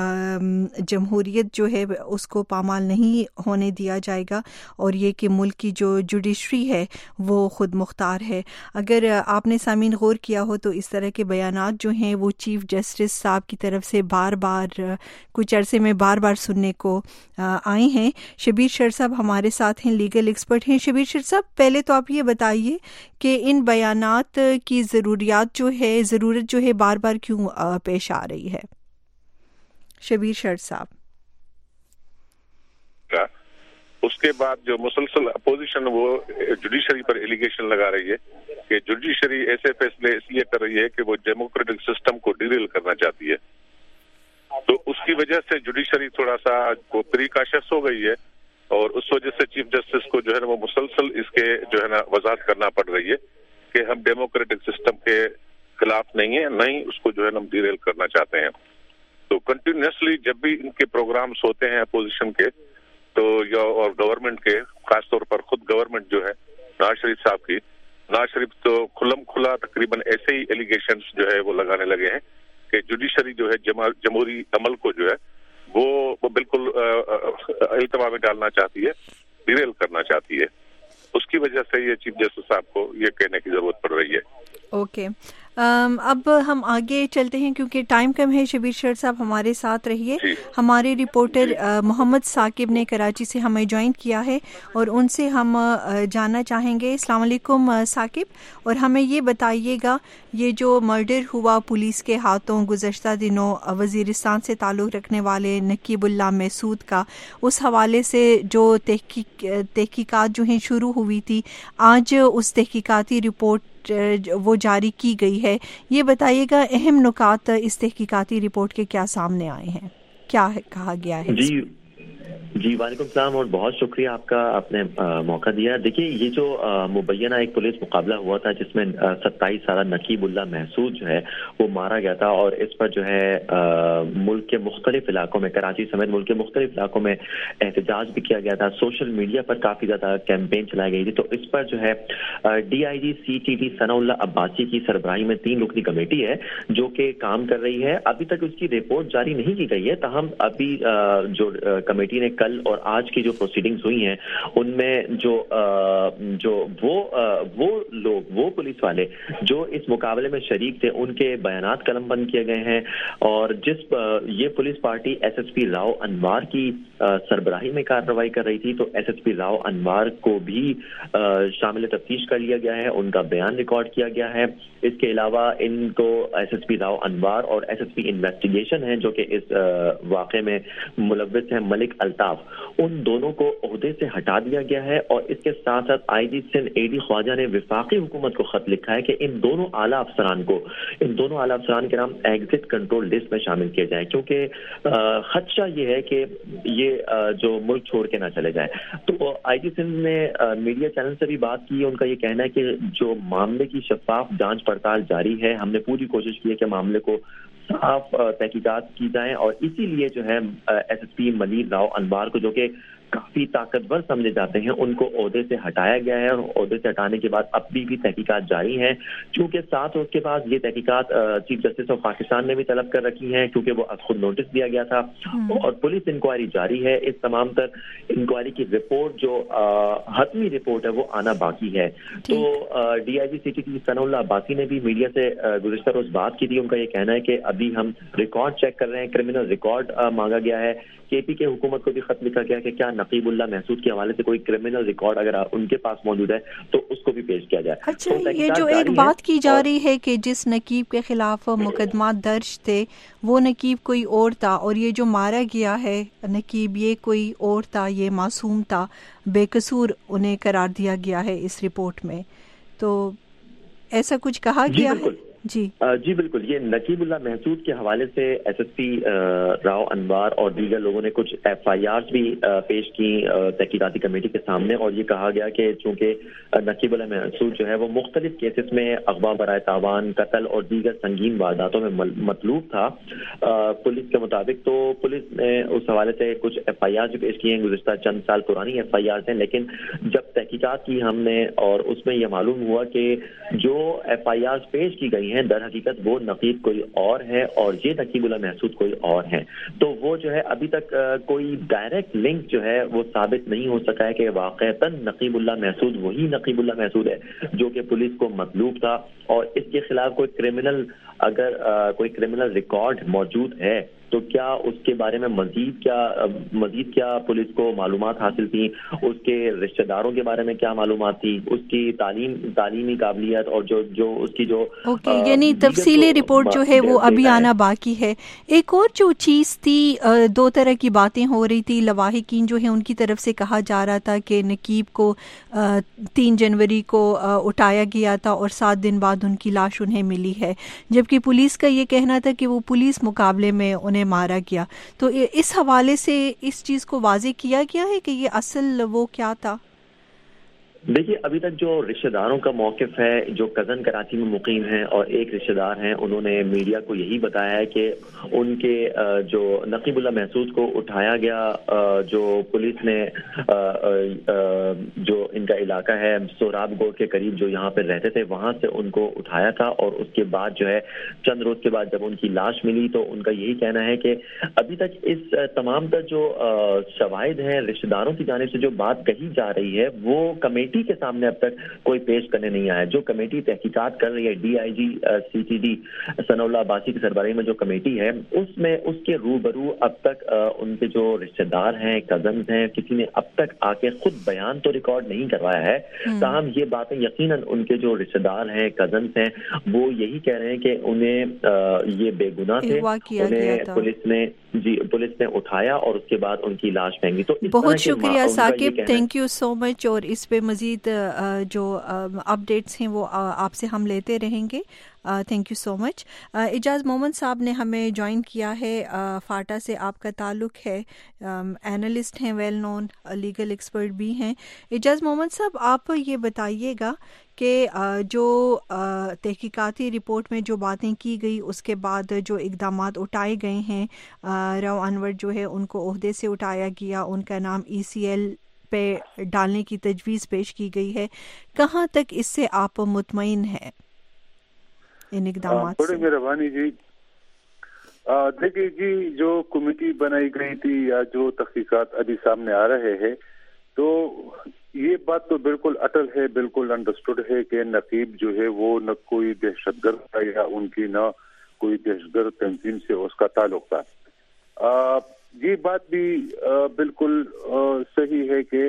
جمہوریت جو ہے اس کو پامال نہیں ہونے دیا جائے گا, اور یہ کہ ملک کی جو جوڈیشری ہے وہ خود مختار ہے. اگر آپ نے سامعین غور کیا ہو تو اس طرح के बयानात जो हैं वो चीफ जस्टिस साहब की तरफ से बार बार कुछ अरसे में बार बार सुनने को आए हैं। शबीर शर साहब हमारे साथ हैं, लीगल एक्सपर्ट हैं। शबीर शर साहब, पहले तो आप ये बताइए कि इन बयानात की ज़रूरत जो है बार बार क्यों पेश आ रही है? शबीर शर साहब। उसके बाद जो मुसलसल अपोजिशन वो जुडिशरी पर एलिगेशन लगा रही है कि जुडिशरी ऐसे फैसले इसलिए कर रही है कि वो डेमोक्रेटिक सिस्टम को डिरेल करना चाहती है, तो उसकी वजह से जुडिशरी थोड़ा सा वो प्रिकॉशस हो गई है और उस वजह से चीफ जस्टिस को जो है ना वो मुसलसल इसके जो है ना वजाहत करना पड़ रही है कि हम डेमोक्रेटिक सिस्टम के खिलाफ नहीं है, नहीं उसको जो है ना हम डिरेल करना चाहते हैं। तो कंटिन्यूसली जब भी इनके प्रोग्राम्स होते हैं अपोजिशन के तो या और गवर्नमेंट के, खासतौर पर खुद गवर्नमेंट जो है नवाज शरीफ साहब की, नवाज शरीफ तो खुल्लम खुला तकरीबन ऐसे ही एलिगेशंस जो है वो लगाने लगे हैं कि जुडिशरी जो है जमहूरी अमल को जो है वो बिल्कुल इल्तवा में डालना चाहती है, डिरेल करना चाहती है। उसकी वजह से ये चीफ जस्टिस साहब को ये कहने की जरूरत पड़ रही है। ओके, अब हम आगे चलते हैं क्योंकि टाइम कम है। शबीर शर साहब हमारे साथ रहिए। हमारे रिपोर्टर मोहम्मद साकिब ने कराची से हमें ज्वाइन किया है और उनसे हम जानना चाहेंगे। अस्सलाम वालेकुम साकिब, और हमें ये बताइएगा ये जो मर्डर हुआ पुलिस के हाथों गुज़श्ता दिनों वज़ीरिस्तान से ताल्लुक़ रखने वाले नकीबुल्लाह महसूद का, उस हवाले से जो तहकीकात जो हैं शुरू हुई थी, आज उस तहकीकाती रिपोर्ट वो जारी की गई है। ये बताइएगा अहम नुकात इस तहकीकाती रिपोर्ट के क्या सामने आए हैं, क्या कहा गया है? जी वालेकुम सलाम और बहुत शुक्रिया आपका, आपने मौका दिया। देखिए, ये जो मुबैना एक पुलिस मुकाबला हुआ था जिसमें 27 साला नकीबुल्लाह महसूद जो है वो मारा गया था और इस पर जो है मुल्क के मुख्तलिफ इलाकों में, कराची समेत मुल्क के मुख्तलिफ इलाकों में एहतजाज भी किया गया था। सोशल मीडिया पर काफ़ी ज़्यादा कैंपेन चलाई गई थी। तो इस पर जो है DIG CTD सनाउल्लाह अब्बासी की सरबराही में 3 रुकनी कमेटी है जो कि काम कर रही है। अभी तक उसकी रिपोर्ट जारी नहीं की गई है, ताहम अभी जो कमेटी ने कल और आज की जो प्रोसीडिंग्स हुई हैं उनमें जो वो लोग, वो पुलिस वाले जो इस मुकाबले में शरीक थे, उनके बयानात कलमबंद किए गए हैं। और ये police party SSP Rao Anwar की सरबराही में कार्रवाई कर रही थी, तो SSP राव अनवार को भी शामिल तफ्तीश कर लिया गया है, उनका बयान रिकॉर्ड किया गया है। इसके अलावा इनको SSP राव अनवार और SSP इन्वेस्टिगेशन है जो कि इस वाक़े में मुलव्विस हैं मलिक अल्ताफ, उन दोनों को ओहदे से हटा दिया गया है। और इसके साथ साथ IG सिंध AD ख्वाजा ने विफाकी हुकूमत को खत लिखा है कि इन दोनों आला अफसरान के नाम एग्जिट कंट्रोल लिस्ट में शामिल किए जाए, क्योंकि खदशा ये है कि ये जो मुल्क छोड़ के ना चले जाए। तो IG सिंध ने मीडिया चैनल से भी बात की है। उनका ये कहना है कि जो मामले की शफाफ जांच पड़ताल जारी है, हमने पूरी कोशिश की है कि मामले को साफ तहकीकात की जाए और इसीलिए जो है SSP मलिक राव अनवार को, जो कि काफी ताकतवर समझे जाते हैं, उनको ओहदे से हटाया गया है। और ओहदे से हटाने के बाद अभी भी तहकीकात जारी हैं, क्योंकि साथ उसके बाद ये तहकीकात चीफ जस्टिस ऑफ पाकिस्तान ने भी तलब कर रखी हैं, क्योंकि वो खुद नोटिस दिया गया था। और पुलिस इंक्वायरी जारी है। इस तमाम तर इंक्वायरी की रिपोर्ट जो हतमी रिपोर्ट है वो आना बाकी है। तो DIG CTD सनाउल्लाह अब्बासी ने भी मीडिया से गुज़श्ता रोज बात की थी। उनका ये कहना है कि अभी हम रिकॉर्ड चेक कर रहे हैं, क्रिमिनल रिकॉर्ड मांगा गया है। KP के हुकूमत को भी खत लिखा गया कि क्या नकीबुल्लाह महसूद के हवाले से कोई क्रिमिनल रिकॉर्ड अगर उनके पास मौजूद है तो उसको भी पेश किया जाए। अच्छा, तो ये जो एक बात की जा रही है कि जिस नकीब के खिलाफ मुकदमा दर्ज थे वो नकीब कोई और था और ये जो मारा गया है नकीब ये कोई और था, ये मासूम था, बेकसूर उन्हें करार दिया गया है इस रिपोर्ट में, तो ऐसा कुछ कहा गया है? जी बिल्कुल, ये नकीबुल्लाह महसूद के हवाले से SSP राव अनवार और दीगर लोगों ने कुछ FIRs भी पेश की तहकीकाती कमेटी के सामने। और ये कहा गया कि चूंकि नकीबुल्लाह महसूद जो है वो मुख्तलिफ केसेस में अगवा बराए तावान, कत्ल और दीगर संगीन वारदातों में मतलूब था पुलिस के मुताबिक। तो पुलिस ने उस हवाले से कुछ FIRs भी पेश किए हैं, गुज़श्ता चंद साल पुरानी FIRs हैं। लेकिन जब तहकीकात की हमने और उसमें यह मालूम हुआ कि जो FIRs पेश की गई ہیں، در حقیقت وہ نقیب کوئی اور ہے اور یہ نقیب اللہ محسود کوئی اور ہیں. تو وہ جو ہے ابھی تک کوئی ڈائریکٹ لنک جو ہے وہ ثابت نہیں ہو سکا ہے کہ واقعتاً نقیب اللہ محسود وہی نقیب اللہ محسود ہے جو کہ پولیس کو مطلوب تھا، اور اس کے خلاف کوئی کرمنل ریکارڈ موجود ہے تو کیا اس کے بارے میں مزید کیا پولیس کو معلومات حاصل تھیں، اس کے رشتہ داروں کے بارے میں کیا معلومات تھی، اس کی تعلیمی قابلیت اور جو اس کی جو یعنی تفصیلی رپورٹ جو ہے وہ ابھی آنا باقی ہے. ایک اور جو چیز تھی، دو طرح کی باتیں ہو رہی تھی. لواحقین جو ہے ان کی طرف سے کہا جا رہا تھا کہ نقیب کو 3 جنوری کو اٹھایا گیا تھا اور 7 دن بعد ان کی لاش انہیں ملی ہے، جبکہ پولیس کا یہ کہنا تھا کہ وہ پولیس مقابلے میں انہیں مارا گیا. تو اس حوالے سے اس چیز کو واضح کیا گیا ہے کہ یہ اصل وہ کیا تھا؟ دیکھیے ابھی تک جو رشتہ داروں کا موقف ہے، جو کزن کراچی میں مقیم ہیں اور ایک رشتہ دار ہیں، انہوں نے میڈیا کو یہی بتایا ہے کہ ان کے جو نقیب اللہ محسود کو اٹھایا گیا، جو پولیس نے جو ان کا علاقہ ہے سوراب گوڑ کے قریب جو یہاں پہ رہتے تھے وہاں سے ان کو اٹھایا تھا، اور اس کے بعد جو ہے چند روز کے بعد جب ان کی لاش ملی تو ان کا یہی کہنا ہے کہ ابھی تک اس تمام تر جو شواہد ہیں رشتہ داروں کی جانب سے جو بات کہی جا رہی ہے وہ کمیٹی کے سامنے اب تک کوئی پیش کرنے نہیں آیا. جو کمیٹی تحقیقات کر رہی ہے DIG CTD ثناء اللہ عباسی کی سربراہی میں جو کمیٹی ہے اس کے روبرو اب تک ان کے جو رشتہ دار ہیں، کزنز ہیں، کسی نے اب تک آ کے خود بیان تو ریکارڈ نہیں کروایا ہے. تاہم یہ باتیں یقیناً ان کے جو رشتہ دار ہیں، کزنز ہیں، وہ یہی کہہ رہے ہیں کہ انہیں یہ بے گناہ تھے، انہیں پولیس نے اٹھایا اور اس کے بعد ان کی لاش پھینکی. تو بہت شکریہ Saqib, thank you so much. اور اس پہ مزید جو اپڈیٹس ہیں وہ آپ سے ہم لیتے رہیں گے. تھینک یو سو مچ. اعجاز محمد صاحب نے ہمیں جوائن کیا ہے، فاٹا سے آپ کا تعلق ہے، اینالسٹ ہیں، ویل نون لیگل ایکسپرٹ بھی ہیں. اعجاز محمد صاحب، آپ یہ بتائیے گا کہ جو تحقیقاتی رپورٹ میں جو باتیں کی گئی اس کے بعد جو اقدامات اٹھائے گئے ہیں، رو انور جو ہے ان کو عہدے سے اٹھایا گیا، ان کا نام ECL پہ ڈالنے کی تجویز پیش کی گئی ہے، کہاں تک اس سے آپ مطمئن ہیں ان اقدامات سے؟ بڑی مہربانی جی. دیکھیے جی، جو کمیٹی بنائی گئی تھی یا جو تحقیقات ابھی سامنے آ رہے ہیں تو یہ بات تو بالکل اٹل ہے، بالکل انڈرسٹوڈ ہے کہ نقیب جو ہے وہ نہ کوئی دہشت گرد تھا یا ان کی نہ کوئی دہشت گرد تنظیم سے اس کا تعلق تھا. یہ بات بھی بالکل صحیح ہے کہ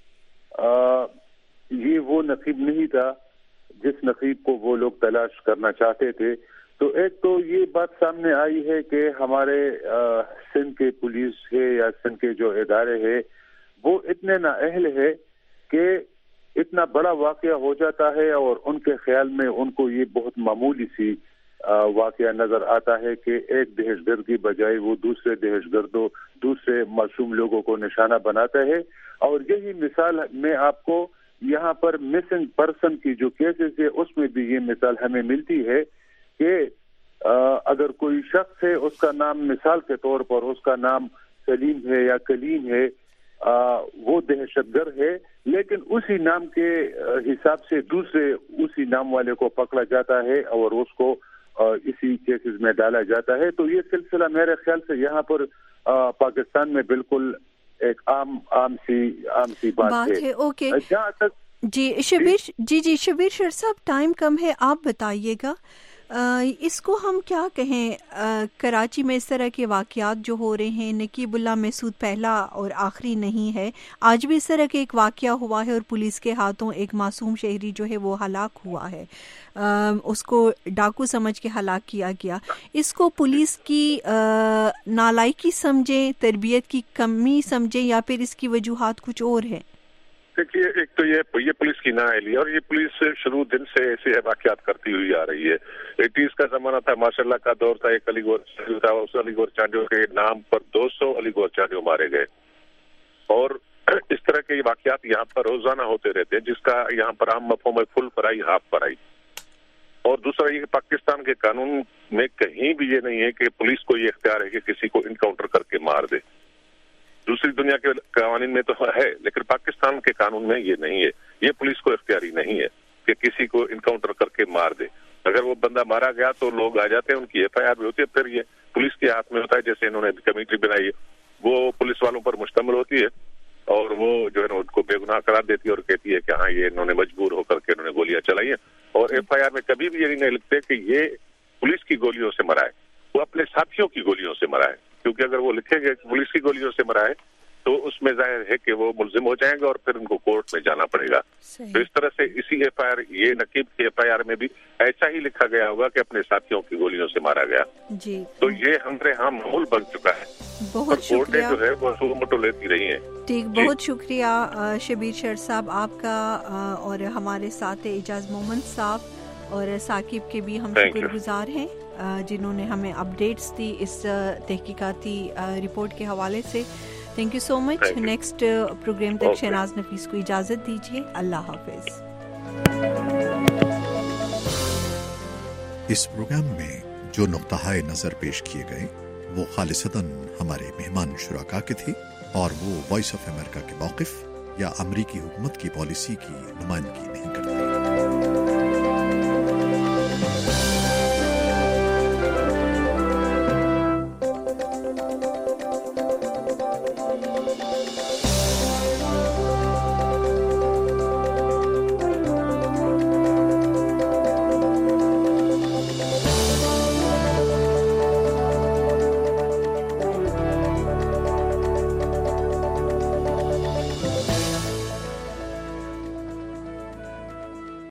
یہ وہ نقیب نہیں تھا جس نقیب کو وہ لوگ تلاش کرنا چاہتے تھے. تو ایک تو یہ بات سامنے آئی ہے کہ ہمارے سندھ کے پولیس ہے یا سندھ کے جو ادارے ہیں وہ اتنے نااہل ہے کہ اتنا بڑا واقعہ ہو جاتا ہے اور ان کے خیال میں ان کو یہ بہت معمولی سی واقعہ نظر آتا ہے کہ ایک دہشت گرد کی بجائے وہ دوسرے دہشت گردوں، دوسرے معصوم لوگوں کو نشانہ بناتا ہے. اور یہی مثال میں آپ کو یہاں پر مسنگ پرسن کی جو کیسز ہے اس میں بھی یہ مثال ہمیں ملتی ہے کہ اگر کوئی شخص ہے، اس کا نام مثال کے طور پر اس کا نام سلیم ہے یا کلیم ہے، وہ دہشت گرد ہے، لیکن اسی نام کے حساب سے دوسرے اسی نام والے کو پکڑا جاتا ہے اور اس کو اسی کیسز میں ڈالا جاتا ہے. تو یہ سلسلہ میرے خیال سے یہاں پر پاکستان میں بالکل ایک عام سی بات ہے. اوکے جہاں تک جی شبیر شر صاحب، ٹائم کم ہے، آپ بتائیے گا اس کو ہم کیا کہیں. کراچی میں اس طرح کے واقعات جو ہو رہے ہیں، نقیب اللہ محسود پہلا اور آخری نہیں ہے، آج بھی اس طرح کے ایک واقعہ ہوا ہے اور پولیس کے ہاتھوں ایک معصوم شہری جو ہے وہ ہلاک ہوا ہے، اس کو ڈاکو سمجھ کے ہلاک کیا گیا. اس کو پولیس کی نالائکی سمجھیں، تربیت کی کمی سمجھیں، یا پھر اس کی وجوہات کچھ اور ہیں؟ دیکھیے، ایک تو یہ پولیس کی نااہلی اور یہ پولیس شروع دن سے ایسے واقعات کرتی ہوئی آ رہی ہے. 80s کا زمانہ تھا، ماشاء اللہ کا دور تھا، ایک علی گور چانڈیو تھا، اس علی گور چانڈیو کے نام پر 200 علی گور چانڈیو مارے گئے. اور اس طرح کے واقعات یہاں پر روزانہ ہوتے رہتے ہیں، جس کا یہاں پر عام مفہوم ہے فل فرائی ہاف فرائی. اور دوسرا یہ کہ پاکستان کے قانون میں کہیں بھی یہ نہیں ہے کہ پولیس کو یہ اختیار ہے کہ کسی کو انکاؤنٹر کر کے مار دے. دوسری دنیا کے قوانین میں تو ہے، لیکن پاکستان کے قانون میں یہ نہیں ہے. یہ پولیس کو اختیاری نہیں ہے کہ کسی کو انکاؤنٹر کر کے مار دے. अगर वो बंदा मारा गया तो लोग आ जाते हैं, उनकी FIR भी होती है, फिर ये पुलिस के हाथ में होता है। जैसे इन्होंने कमेटी बनाई है, वो पुलिस वालों पर मुश्तमिल होती है और वो जो है ना उनको बेगुनाह करार देती है और कहती है कि हाँ ये इन्होंने मजबूर होकर के इन्होंने गोलियां चलाई हैं। और FIR में कभी भी ये नहीं लिखते कि ये पुलिस की गोलियों से मरा है, वो अपने साथियों की गोलियों से मरा है। क्योंकि अगर वो लिखेंगे कि पुलिस की गोलियों से मरा है तो उसमें जाहिर है कि वो मुलजिम हो जाएंगे और फिर उनको कोर्ट में जाना पड़ेगा। तो इस तरह से इसी FIR, ये नकीब की FIR में भी ऐसा ही लिखा गया होगा कि अपने साथियों की गोलियों से मारा गया जी। तो ये हमारे यहाँ माहौल बन चुका है। बहुत शुक्रिया। जो है वो सुमटो लेती रही है। ठीक, बहुत शुक्रिया शबीर शेर साहब आपका, और हमारे साथ एजाज मोहम्मद साहब और साकिब के भी हम शुक्रगुजार हैं जिन्होंने हमें अपडेट्स दी इस तहकीकाती रिपोर्ट के हवाले से। Thank you so much. Next programme तक शहनाज नफीस को इजाज़त दीजिए। अल्लाह हाफिज। इस प्रोग्राम में जो नुक्ताए नज़र पेश किए गए वो खालिसतन हमारे मेहमान शुराका के थे और वो वॉइस ऑफ अमेरिका के मौक़िफ़ या अमरीकी हुकूमत की पॉलिसी की नुमाइंदगी नहीं करते।